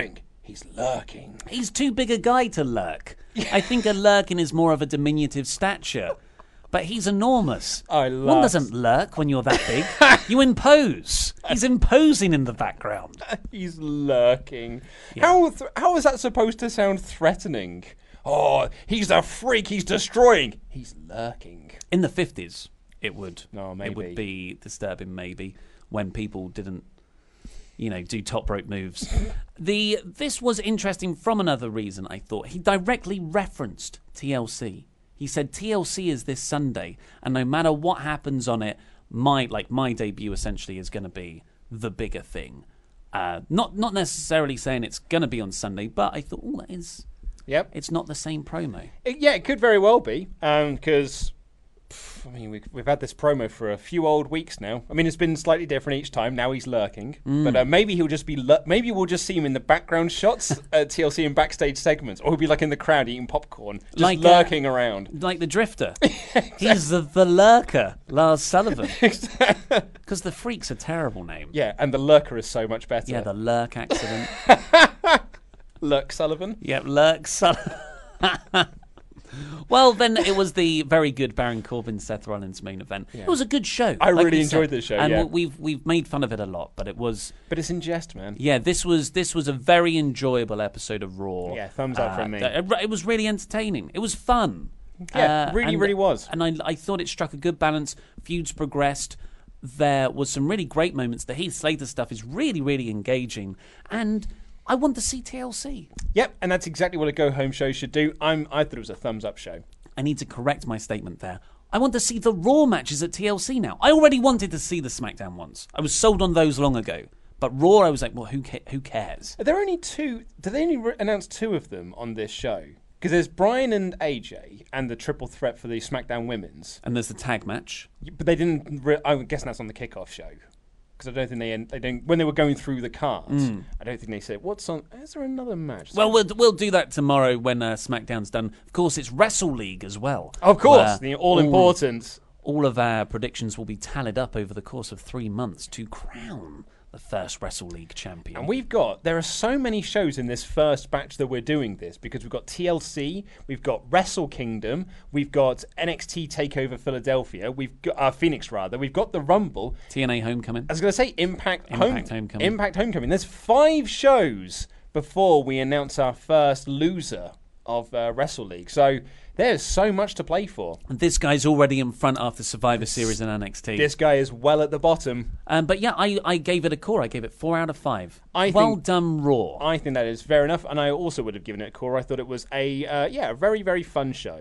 S7: He's lurking.
S6: He's too big a guy to lurk. I think a lurkin is more of a diminutive stature. But he's enormous.
S7: I
S6: One
S7: love-
S6: doesn't lurk when you're that big. You impose. He's imposing in the background.
S7: He's lurking. How th- how is that supposed to sound threatening? Oh, he's a freak. He's destroying. He's lurking.
S6: In the fifties, it would.
S7: No,
S6: It
S7: maybe.
S6: would be disturbing, maybe, when people didn't, you know, do top rope moves. the This was interesting from another reason, I thought. He directly referenced T L C. He said T L C is this Sunday, and no matter what happens on it, my like my debut essentially is going to be the bigger thing. Uh, not not necessarily saying it's going to be on Sunday, but I thought, oh, that is.
S7: Yep.
S6: It's not the same promo.
S7: It, yeah, it could very well be. Because, I mean, we've, we've had this promo for a few old weeks now. I mean, it's been slightly different each time. Now he's lurking.
S6: Mm.
S7: But uh, maybe he'll just be... Lur- maybe we'll just see him in the background shots at T L C and backstage segments. Or he'll be like in the crowd eating popcorn, just
S6: Like, uh,
S7: lurking around.
S6: Like the Drifter. He's the, the lurker, Lars Sullivan. Because the Freak's a terrible name.
S7: Yeah, and the lurker is so much better.
S6: Yeah, the Lurk accident.
S7: Lurk Sullivan.
S6: Yep, Lurk Sullivan. Well, then it was the very good Baron Corbin Seth Rollins main event.
S7: Yeah.
S6: It was a good show.
S7: I
S6: like
S7: really
S6: we
S7: enjoyed
S6: said.
S7: the show,
S6: and
S7: yeah.
S6: we've we've made fun of it a lot, but it was.
S7: But it's in jest, man.
S6: Yeah, this was this was a very enjoyable episode of Raw.
S7: Yeah, thumbs up
S6: Uh,
S7: from me.
S6: It, it was really entertaining. It was fun.
S7: Yeah,
S6: Uh,
S7: really,
S6: and-
S7: really was.
S6: And I I thought it struck a good balance. Feuds progressed. There was some really great moments. The Heath Slater stuff is really, really engaging, and I want to see T L C.
S7: Yep, and that's exactly what a go-home show should do. I'm, I thought it was a thumbs-up show.
S6: I need to correct my statement there. I want to see the Raw matches at T L C now. I already wanted to see the SmackDown ones. I was sold on those long ago. But Raw, I was like, well, who ca- who cares?
S7: Are there only two... Did they only re- announce two of them on this show? Because there's Bryan and A J and the triple threat for the SmackDown Women's.
S6: And there's the tag match.
S7: But they didn't... Re- I'm guessing that's on the kickoff show. Because I don't think they... They don't. When they were going through the cards,
S6: Mm.
S7: I don't think they said, what's on... Is there another match?
S6: Well, we'll we'll do that tomorrow when uh, SmackDown's done. Of course, it's Wrestle League as well.
S7: Of course,
S6: where
S7: the all-important...
S6: All, all of our predictions will be tallied up over the course of three months to crown the first Wrestle League champion.
S7: And we've got, there are so many shows in this first batch that we're doing this, because we've got T L C, we've got Wrestle Kingdom, we've got N X T TakeOver Philadelphia, we've got, uh, Phoenix rather, we've got the Rumble.
S6: T N A Homecoming.
S7: I was going to say Impact,
S6: Impact
S7: Home,
S6: Homecoming.
S7: Impact Homecoming. There's five shows before we announce our first loser of uh, Wrestle League. So there's so much to play for.
S6: And this guy's already in front after Survivor Series and N X T.
S7: This guy is well at the bottom.
S6: Um, but yeah, I, I gave it a core. I gave it four out of five.
S7: I
S6: well
S7: think-
S6: done, Raw.
S7: I think that is fair enough, and I also would have given it a core. I thought it was a, uh, yeah, a very, very fun show.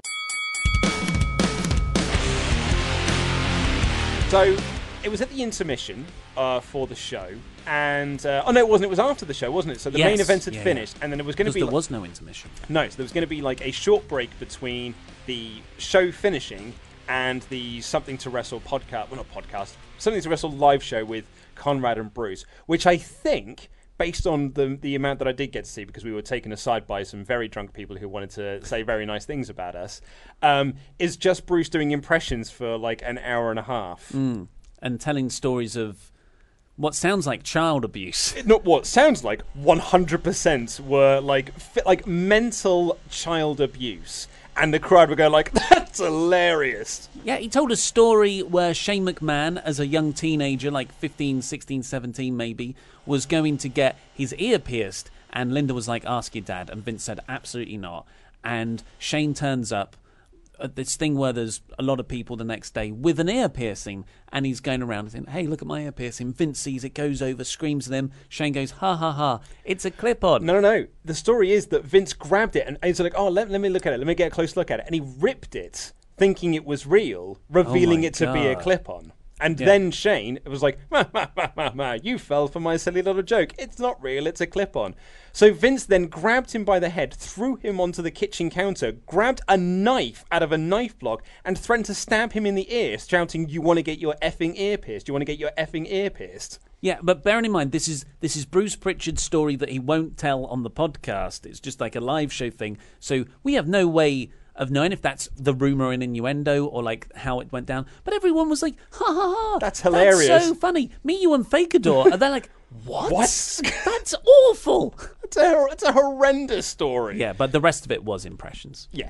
S7: So, it was at the intermission uh, for the show, and uh, oh no, it wasn't. It was after the show, wasn't it? So the
S6: Yes.
S7: main event had
S6: Yeah,
S7: finished,
S6: yeah.
S7: and then it was going to
S6: Because
S7: be.
S6: there
S7: like-
S6: was no intermission.
S7: No, so there was going to be like a short break between the show finishing and the Something to Wrestle podcast. Well, not podcast. Something to Wrestle live show with Conrad and Bruce, which I think, based on the the amount that I did get to see, because we were taken aside by some very drunk people who wanted to say very nice things about us, um, is just Bruce doing impressions for like an hour and a half.
S6: Mm. And telling stories of what sounds like child abuse.
S7: Not what sounds like one hundred percent were like fi- like mental child abuse, and the crowd would go like, "That's hilarious."
S6: Yeah, he told a story where Shane McMahon, as a young teenager, like fifteen, sixteen, seventeen maybe, was going to get his ear pierced, and Linda was like, ask your dad, and Vince said, absolutely not. And Shane turns up at this thing where there's a lot of people the next day with an ear piercing, and he's going around and saying, hey, look at my ear piercing. Vince sees it, goes over, screams at him. Shane goes, ha ha ha, it's a clip-on.
S7: No, no, no. The story is that Vince grabbed it and he's like, "Oh, let, let me look at it. Let me get a close look at it." And he ripped it, thinking it was real, revealing
S6: Oh my
S7: it to be a
S6: God.
S7: clip-on. And
S6: Yeah.
S7: then Shane was like, ma, ma, ma, ma, ma, you fell for my silly little joke. It's not real, it's a clip-on. So Vince then grabbed him by the head, threw him onto the kitchen counter, grabbed a knife out of a knife block, and threatened to stab him in the ear, shouting, "You want to get your effing ear pierced? You want to get your effing ear pierced?"
S6: Yeah, but bearing in mind, this is this is Bruce Pritchard's story that he won't tell on the podcast. It's just like a live show thing. So we have no way of knowing if that's the rumor and innuendo or like how it went down. But everyone was like, ha ha ha.
S7: That's hilarious.
S6: That's so funny. Me, you, and Fakador. And they're like, what? What? That's awful.
S7: It's a, it's a horrendous story.
S6: Yeah, but the rest of it was impressions.
S7: Yeah.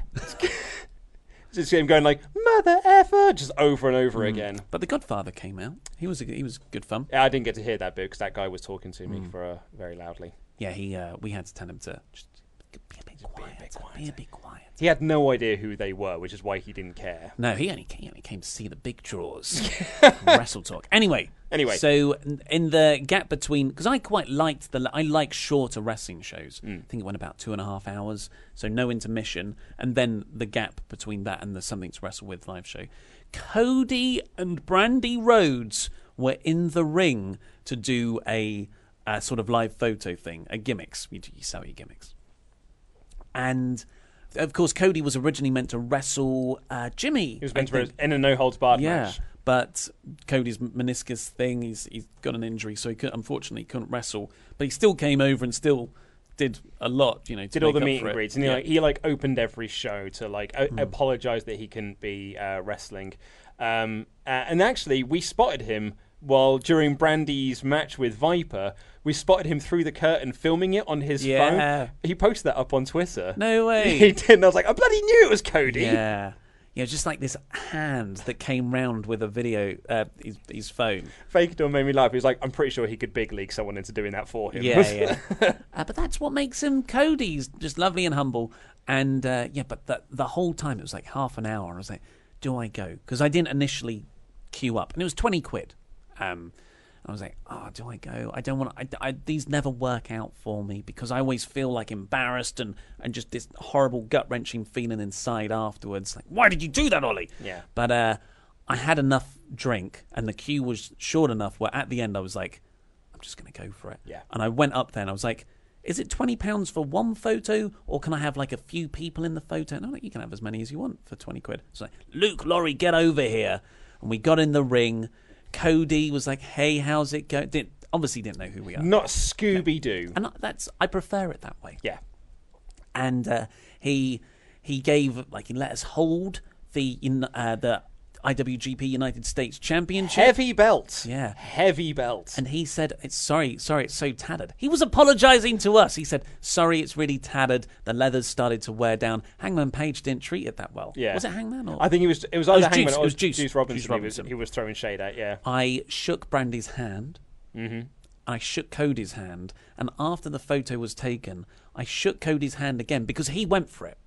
S7: Just him going like, mother effer, just over and over
S6: Mm.
S7: again.
S6: But The Godfather came out. He was a, he was good fun.
S7: Yeah, I didn't get to hear that bit because that guy was talking to me
S6: Mm.
S7: for uh, very loudly.
S6: Yeah, he. Uh, we had to tell him to just be a bit quiet. Be a bit quiet. Be a bit quiet.
S7: He had no idea who they were, which is why he didn't care.
S6: No, he only came, he only came to see the big draws. Wrestle talk. Anyway.
S7: Anyway.
S6: So in the gap between, because I quite liked the, I like shorter wrestling shows.
S7: Mm.
S6: I think it went about two and a half hours, so no intermission, and then the gap between that and the Something to Wrestle With live show. Cody and Brandy Rhodes were in the ring to do a, a sort of live photo thing, a gimmicks. You, you sell your gimmicks. And of course, Cody was originally meant to wrestle uh, Jimmy.
S7: He was meant to wrestle in a no holds barred
S6: yeah,
S7: match.
S6: But Cody's meniscus thing, he's he's got an injury, so he could, unfortunately couldn't wrestle. But he still came over and still did a lot, you know. To
S7: did all
S6: make
S7: the
S6: up
S7: meet
S6: for
S7: and
S6: it.
S7: greets, and he,
S6: Yeah.
S7: like, he like opened every show to like o-
S6: Mm.
S7: apologize that he couldn't be uh, wrestling. Um, uh, and actually, we spotted him while during Brandy's match with Viper. We spotted him through the curtain filming it on his
S6: Yeah.
S7: phone. He posted that up on Twitter.
S6: No way.
S7: He did. And I was like, I bloody knew it was Cody.
S6: Yeah. Yeah, just like this hand that came round with a video, uh, his, his phone.
S7: Fakador made me laugh. He was like, I'm pretty sure he could big league someone into doing that for him.
S6: Yeah, yeah. uh, but that's what makes him Cody. He's just lovely and humble. And uh, yeah, but the, the whole time it was like half an hour. I was like, do I go? Because I didn't initially queue up. And it was twenty quid. Um, I was like, oh, do I go? I don't want to. I, I, these never work out for me because I always feel like embarrassed and, and just this horrible gut-wrenching feeling inside afterwards. Like, why did you do that, Ollie?
S7: Yeah.
S6: But uh, I had enough drink and the queue was short enough where at the end I was like, I'm just going to go for it.
S7: Yeah.
S6: And I went up there and I was like, is it twenty pounds for one photo or can I have like a few people in the photo? No, no, you can have as many as you want for twenty quid. It's like, Luke, Laurie, get over here. And we got in the ring. Cody was like, hey, how's it going? Didn't, obviously didn't know who we are.
S7: Not Scooby-Doo.
S6: And that's, I prefer it that way.
S7: Yeah.
S6: And uh, he he gave, like, he let us hold the uh, the I W G P United States Championship.
S7: Heavy belt.
S6: Yeah.
S7: Heavy belt.
S6: And he said, "It's sorry, sorry, it's so tattered." He was apologising to us. He said, sorry, it's really tattered. The leather's started to wear down. Hangman Page didn't treat it that well.
S7: Yeah.
S6: Was it Hangman? Or?
S7: I think he was. It was
S6: Oh,
S7: either
S6: it was
S7: Hangman
S6: Juice.
S7: or
S6: It was Juice.
S7: Juice Robinson.
S6: Juice Robinson.
S7: He, was, he was throwing shade at. Yeah.
S6: I shook Brandy's hand.
S7: Mm-hmm.
S6: I shook Cody's hand. And after the photo was taken, I shook Cody's hand again because he went for it.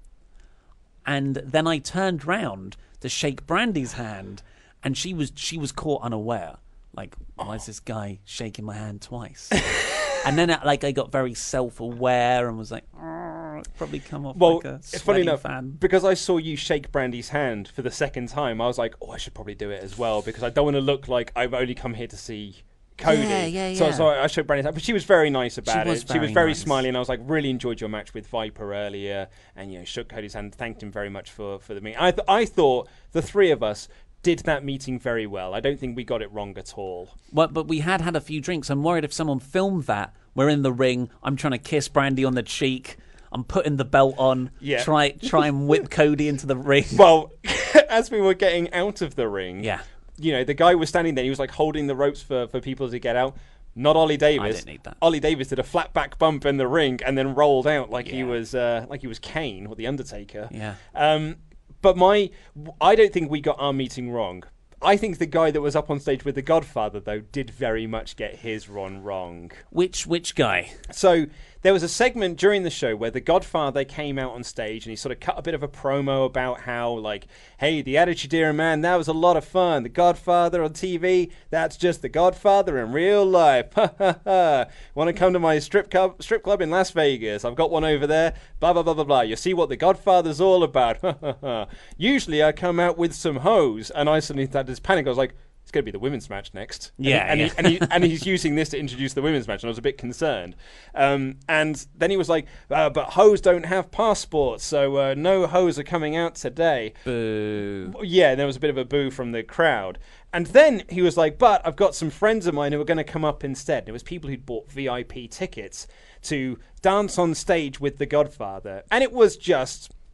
S6: And then I turned round to shake Brandy's hand. And she was she was caught unaware. Like, why is this guy shaking my hand twice? And then, like, I got very self-aware and was like, oh, probably come off
S7: Well,
S6: like a
S7: it's funny
S6: sweaty
S7: enough
S6: fan.
S7: because I saw you shake Brandy's hand for the second time. I was like, oh, I should probably do it as well because I don't want to look like I've only come here to see Cody.
S6: Yeah, yeah,
S7: so,
S6: yeah.
S7: so I showed Brandy's hand, but she was very nice about
S6: was
S7: it. She was
S6: very
S7: very
S6: nice.
S7: smiley, and I was like, really enjoyed your match with Viper earlier, and you know, shook Cody's hand, thanked him very much for for the meeting. I th- I thought the three of us did that meeting very well. I don't think we got it wrong at all.
S6: Well, but we had had a few drinks. I'm worried if someone filmed that, we're in the ring, I'm trying to kiss Brandy on the cheek, I'm putting the belt on,
S7: Yeah.
S6: try try and whip Cody into the ring.
S7: Well, as we were getting out of the ring,
S6: Yeah.
S7: you know, the guy was standing there. He was like holding the ropes for, for people to get out. Not Ollie Davis.
S6: I didn't need that.
S7: Ollie Davis did a flat back bump in the ring and then rolled out like he
S6: Yeah.
S7: was uh, like he was Kane or the Undertaker.
S6: Yeah.
S7: Um, but my, I don't think we got our meeting wrong. I think the guy that was up on stage with the Godfather though did very much get his run wrong.
S6: Which which guy?
S7: So there was a segment during the show where the Godfather came out on stage and he sort of cut a bit of a promo about how, like, hey, the Attitude Era, man, that was a lot of fun. The Godfather on T V, that's just the Godfather in real life. Ha ha ha. Want to come to my strip club, strip club in Las Vegas? I've got one over there. Blah, blah, blah, blah, blah. You see what the Godfather's all about. Ha ha ha. Usually I come out with some hoes. And I suddenly had this panic. I was like, it's going to be the women's match next.
S6: Yeah,
S7: and, he,
S6: yeah.
S7: and, he, and, he, and he's using this to introduce the women's match, and I was a bit concerned. Um, and then he was like, uh, but hoes don't have passports, so uh, no hoes are coming out today.
S6: Boo.
S7: Yeah, and there was a bit of a boo from the crowd. And then he was like, but I've got some friends of mine who are going to come up instead. It was people who'd bought V I P tickets to dance on stage with the Godfather. And it was just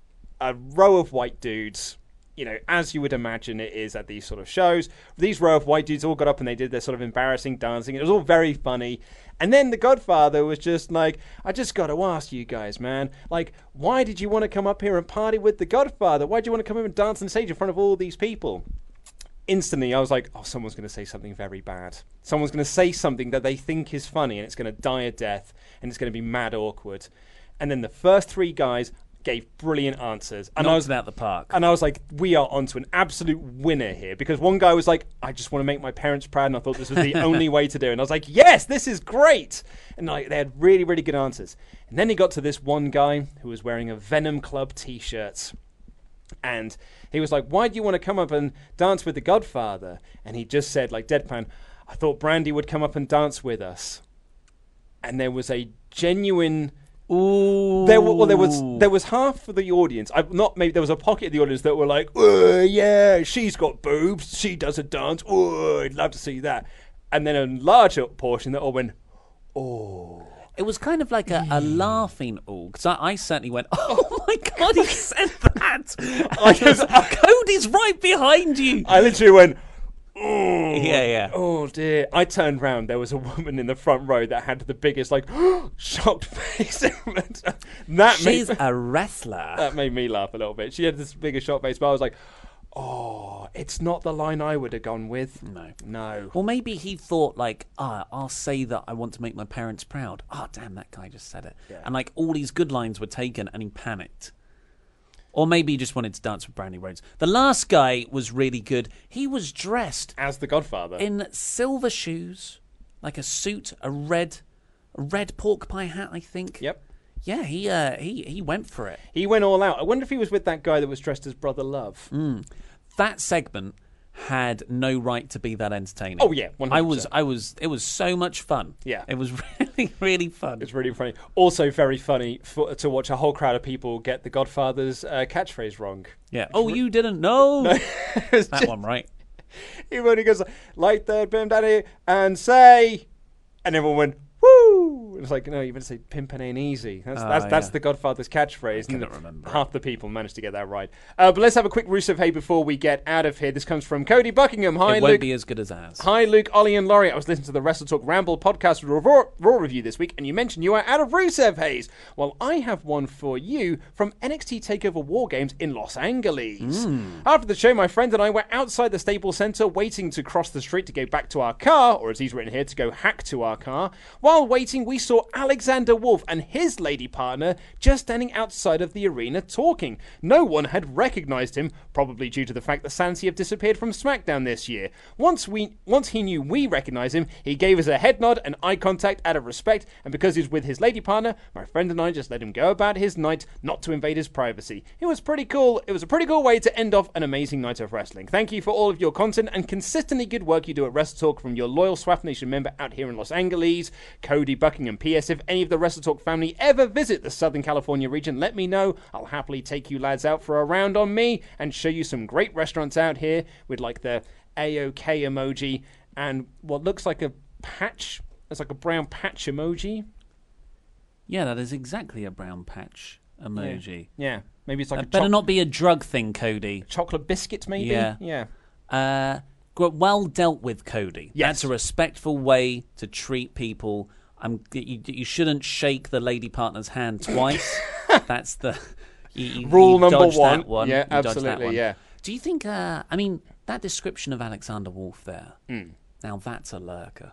S7: a row of white dudes, you know, as you would imagine it is at these sort of shows. These row of white dudes all got up and they did their sort of embarrassing dancing. It was all very funny. And then the Godfather was just like, I just got to ask you guys, man, like, why did you want to come up here and party with the Godfather? Why did you want to come here and dance on stage in front of all these people? Instantly, I was like, oh, someone's going to say something very bad. Someone's going to say something that they think is funny, and it's going to die a death, and it's going to be mad awkward. And then the first three guys gave brilliant answers. And
S6: Knocked
S7: I was
S6: it out the park.
S7: And I was like, we are onto an absolute winner here. Because one guy was like, I just want to make my parents proud, and I thought this was the only way to do it. And I was like, yes, this is great. And like, they had really, really good answers. And then he got to this one guy who was wearing a Venom Club t-shirt. And he was like, why do you want to come up and dance with the Godfather? And he just said, like, deadpan, I thought Brandy would come up and dance with us. And there was a genuine...
S6: Ooh.
S7: There, well, there was there was half of the audience. I not maybe there was a pocket of the audience that were like, oh, yeah, she's got boobs, she does a dance. Oh, I'd love to see that. And then a larger portion that all went, oh.
S6: It was kind of like a, a laughing all, because I, I certainly went, oh my God, he said that.
S7: I just, I,
S6: Cody's right behind you.
S7: I literally went, oh.
S6: Yeah, yeah.
S7: Oh, dear. I turned round. There was a woman in the front row that had the biggest, like, shocked face. that
S6: She's
S7: made,
S6: a wrestler.
S7: That made me laugh a little bit. She had this biggest shocked face, but I was like, oh, it's not the line I would have gone with.
S6: No.
S7: No.
S6: Well, maybe he thought, like, ah, I'll say that I want to make my parents proud. Oh, damn, that guy just said it.
S7: Yeah.
S6: And, like, all these good lines were taken, and he panicked. Or maybe he just wanted to dance with Brandy Rhodes. The last guy was really good. He was dressed
S7: as the Godfather
S6: in silver shoes, like a suit, a red, a red pork pie hat, I think.
S7: Yep.
S6: Yeah, he uh, he he went for it.
S7: He went all out. I wonder if he was with that guy that was dressed as Brother Love.
S6: Mm. That segment had no right to be that entertaining.
S7: Oh yeah, one hundred percent.
S6: I was, I was. It was so much fun.
S7: Yeah,
S6: it was really, really fun.
S7: It's really funny. Also, very funny for, to watch a whole crowd of people get the Godfather's uh, catchphrase wrong.
S6: Yeah. Oh, you didn't know
S7: no,
S6: that
S7: just,
S6: one, right?
S7: He only goes like the Pimp Daddy and say, and everyone went woo. It's like, no, you better say "Pimpin' ain't easy." That's
S6: uh,
S7: that's, that's
S6: yeah.
S7: the Godfather's catchphrase.
S6: I
S7: and
S6: couldn't remember.
S7: Half the people managed to get that right. Uh, but let's have a quick Rusev Hey before we get out of here. This comes from Cody Buckingham. Hi,
S6: it
S7: Luke.
S6: won't be as good as ours.
S7: Hi, Luke, Ollie, and Laurie. I was listening to the Wrestle Talk Ramble podcast Raw, Raw review this week, and you mentioned you are out of Rusev Hays. Well, I have one for you from N X T TakeOver War Games in Los Angeles.
S6: Mm.
S7: After the show, my friend and I were outside the Staples Center waiting to cross the street to go back to our car, or as he's written here, to go hack to our car. While waiting, we saw Alexander Wolf and his lady partner just standing outside of the arena talking. No one had recognized him, probably due to the fact that Sansi have disappeared from SmackDown this year. Once we, once he knew we recognized him, he gave us a head nod and eye contact out of respect, and because he's with his lady partner, my friend and I just let him go about his night, not to invade his privacy. It was pretty cool. It was a pretty cool way to end off an amazing night of wrestling. Thank you for all of your content and consistently good work you do at Wrestle Talk from your loyal Swap Nation member out here in Los Angeles, Cody Buckingham. P S. If any of the Wrestle Talk family ever visit the Southern California region, let me know. I'll happily take you lads out for a round on me and show you some great restaurants out here with like the A-OK emoji and what looks like a patch. It's like a brown patch emoji.
S6: Yeah, that is exactly a brown patch emoji.
S7: Yeah, yeah. Maybe it's like
S6: that
S7: a
S6: better
S7: choc-
S6: not be a drug thing, Cody.
S7: Chocolate biscuit, maybe?
S6: Yeah.
S7: Yeah.
S6: Uh, well dealt with, Cody.
S7: Yes.
S6: That's a respectful way to treat people. I'm, you, you shouldn't shake the lady partner's hand twice. That's the... You, you,
S7: Rule
S6: you
S7: number
S6: dodged
S7: one.
S6: That one.
S7: Yeah,
S6: You dodged
S7: absolutely,
S6: that one.
S7: yeah.
S6: Do you think... Uh, I mean, that description of Alexander Wolf there,
S7: mm.
S6: now that's a lurker.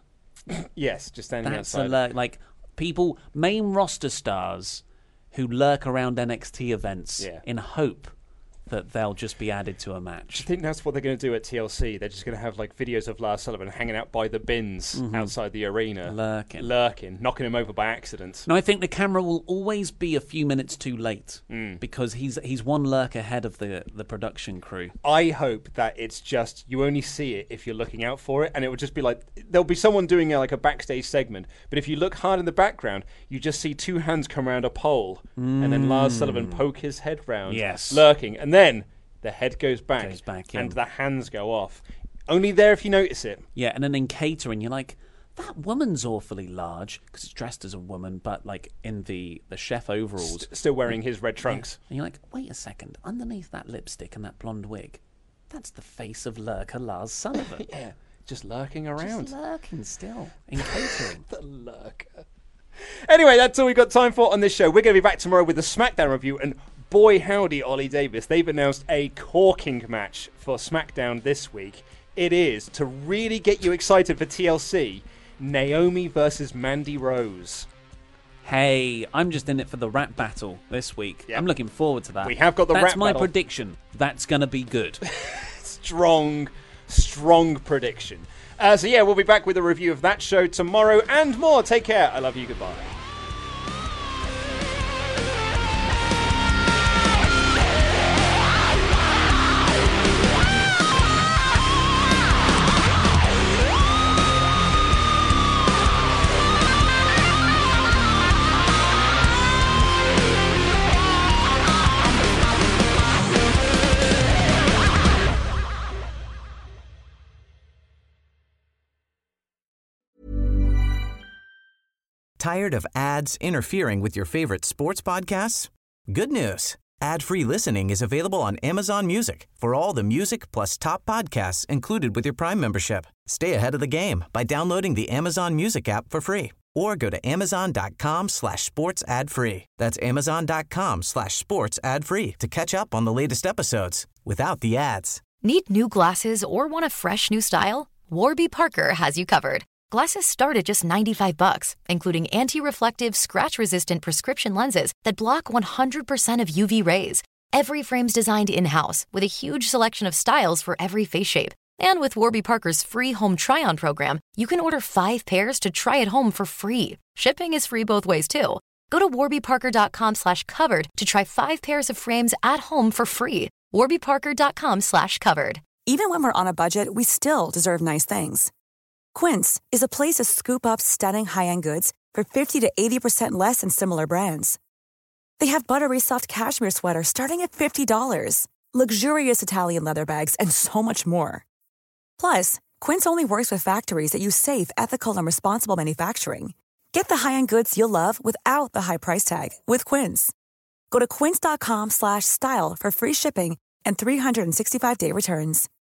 S7: Yes, just standing
S6: That's
S7: outside.
S6: a lurk. Like, people, main roster stars who lurk around N X T events
S7: Yeah.
S6: in hope that they'll just be added to a match.
S7: Do you think that's what they're going to do at T L C? They're just going to have like videos of Lars Sullivan hanging out by the bins
S6: Mhm.
S7: outside the arena.
S6: Lurking.
S7: Lurking. Knocking him over by accident.
S6: No, I think the camera will always be a few minutes too late
S7: Mm.
S6: because he's he's one lurk ahead of the, the production crew.
S7: I hope that it's just, you only see it if you're looking out for it, and it will just be like, there'll be someone doing a, like a backstage segment, but if you look hard in the background, you just see two hands come around a pole, and then Lars Sullivan poke his head round,
S6: Yes.
S7: lurking, and then the head goes back,
S6: Goes back
S7: and
S6: in.
S7: the hands go off. Only there if you notice it.
S6: Yeah, and then in catering, you're like, that woman's awfully large because it's dressed as a woman, but like in the, the chef overalls.
S7: St- still wearing his red trunks.
S6: Yeah. And you're like, wait a second, underneath that lipstick and that blonde wig, that's the face of lurker Lars Sullivan.
S7: Yeah, just lurking around.
S6: Just lurking still in catering.
S7: The lurker. Anyway, that's all we've got time for on this show. We're going to be back tomorrow with the SmackDown review, and boy howdy, Ollie Davis, they've announced a corking match for SmackDown this week. It is, to really get you excited for T L C, Naomi versus Mandy Rose.
S6: Hey, I'm just in it for the rap battle this week.
S7: Yep.
S6: I'm looking forward to that.
S7: We have got the
S6: That's
S7: rap
S6: my
S7: battle.
S6: prediction. That's going to be good.
S7: strong, strong prediction. Uh, so yeah, we'll be back with a review of that show tomorrow and more. Take care. I love you. Goodbye.
S12: Tired of ads interfering with your favorite sports podcasts? Good news. Ad-free listening is available on Amazon Music for all the music plus top podcasts included with your Prime membership. Stay ahead of the game by downloading the Amazon Music app for free or go to amazon.com slash sports ad free. That's amazon.com slash sports ad free to catch up on the latest episodes without the ads.
S4: Need new glasses or want a fresh new style? Warby Parker has you covered. Glasses start at just ninety-five bucks, including anti-reflective, scratch-resistant prescription lenses that block one hundred percent of U V rays. Every frame's designed in-house with a huge selection of styles for every face shape. And with Warby Parker's free home try-on program, you can order five pairs to try at home for free. Shipping is free both ways, too. Go to warbyparker.com slash covered to try five pairs of frames at home for free. warbyparker.com slash covered.
S9: Even when we're on a budget, we still deserve nice things. Quince is a place to scoop up stunning high-end goods for fifty to eighty percent less than similar brands. They have buttery soft cashmere sweaters starting at fifty dollars, luxurious Italian leather bags, and so much more. Plus, Quince only works with factories that use safe, ethical, and responsible manufacturing. Get the high-end goods you'll love without the high price tag with Quince. Go to quince.com slash style for free shipping and three sixty-five day returns.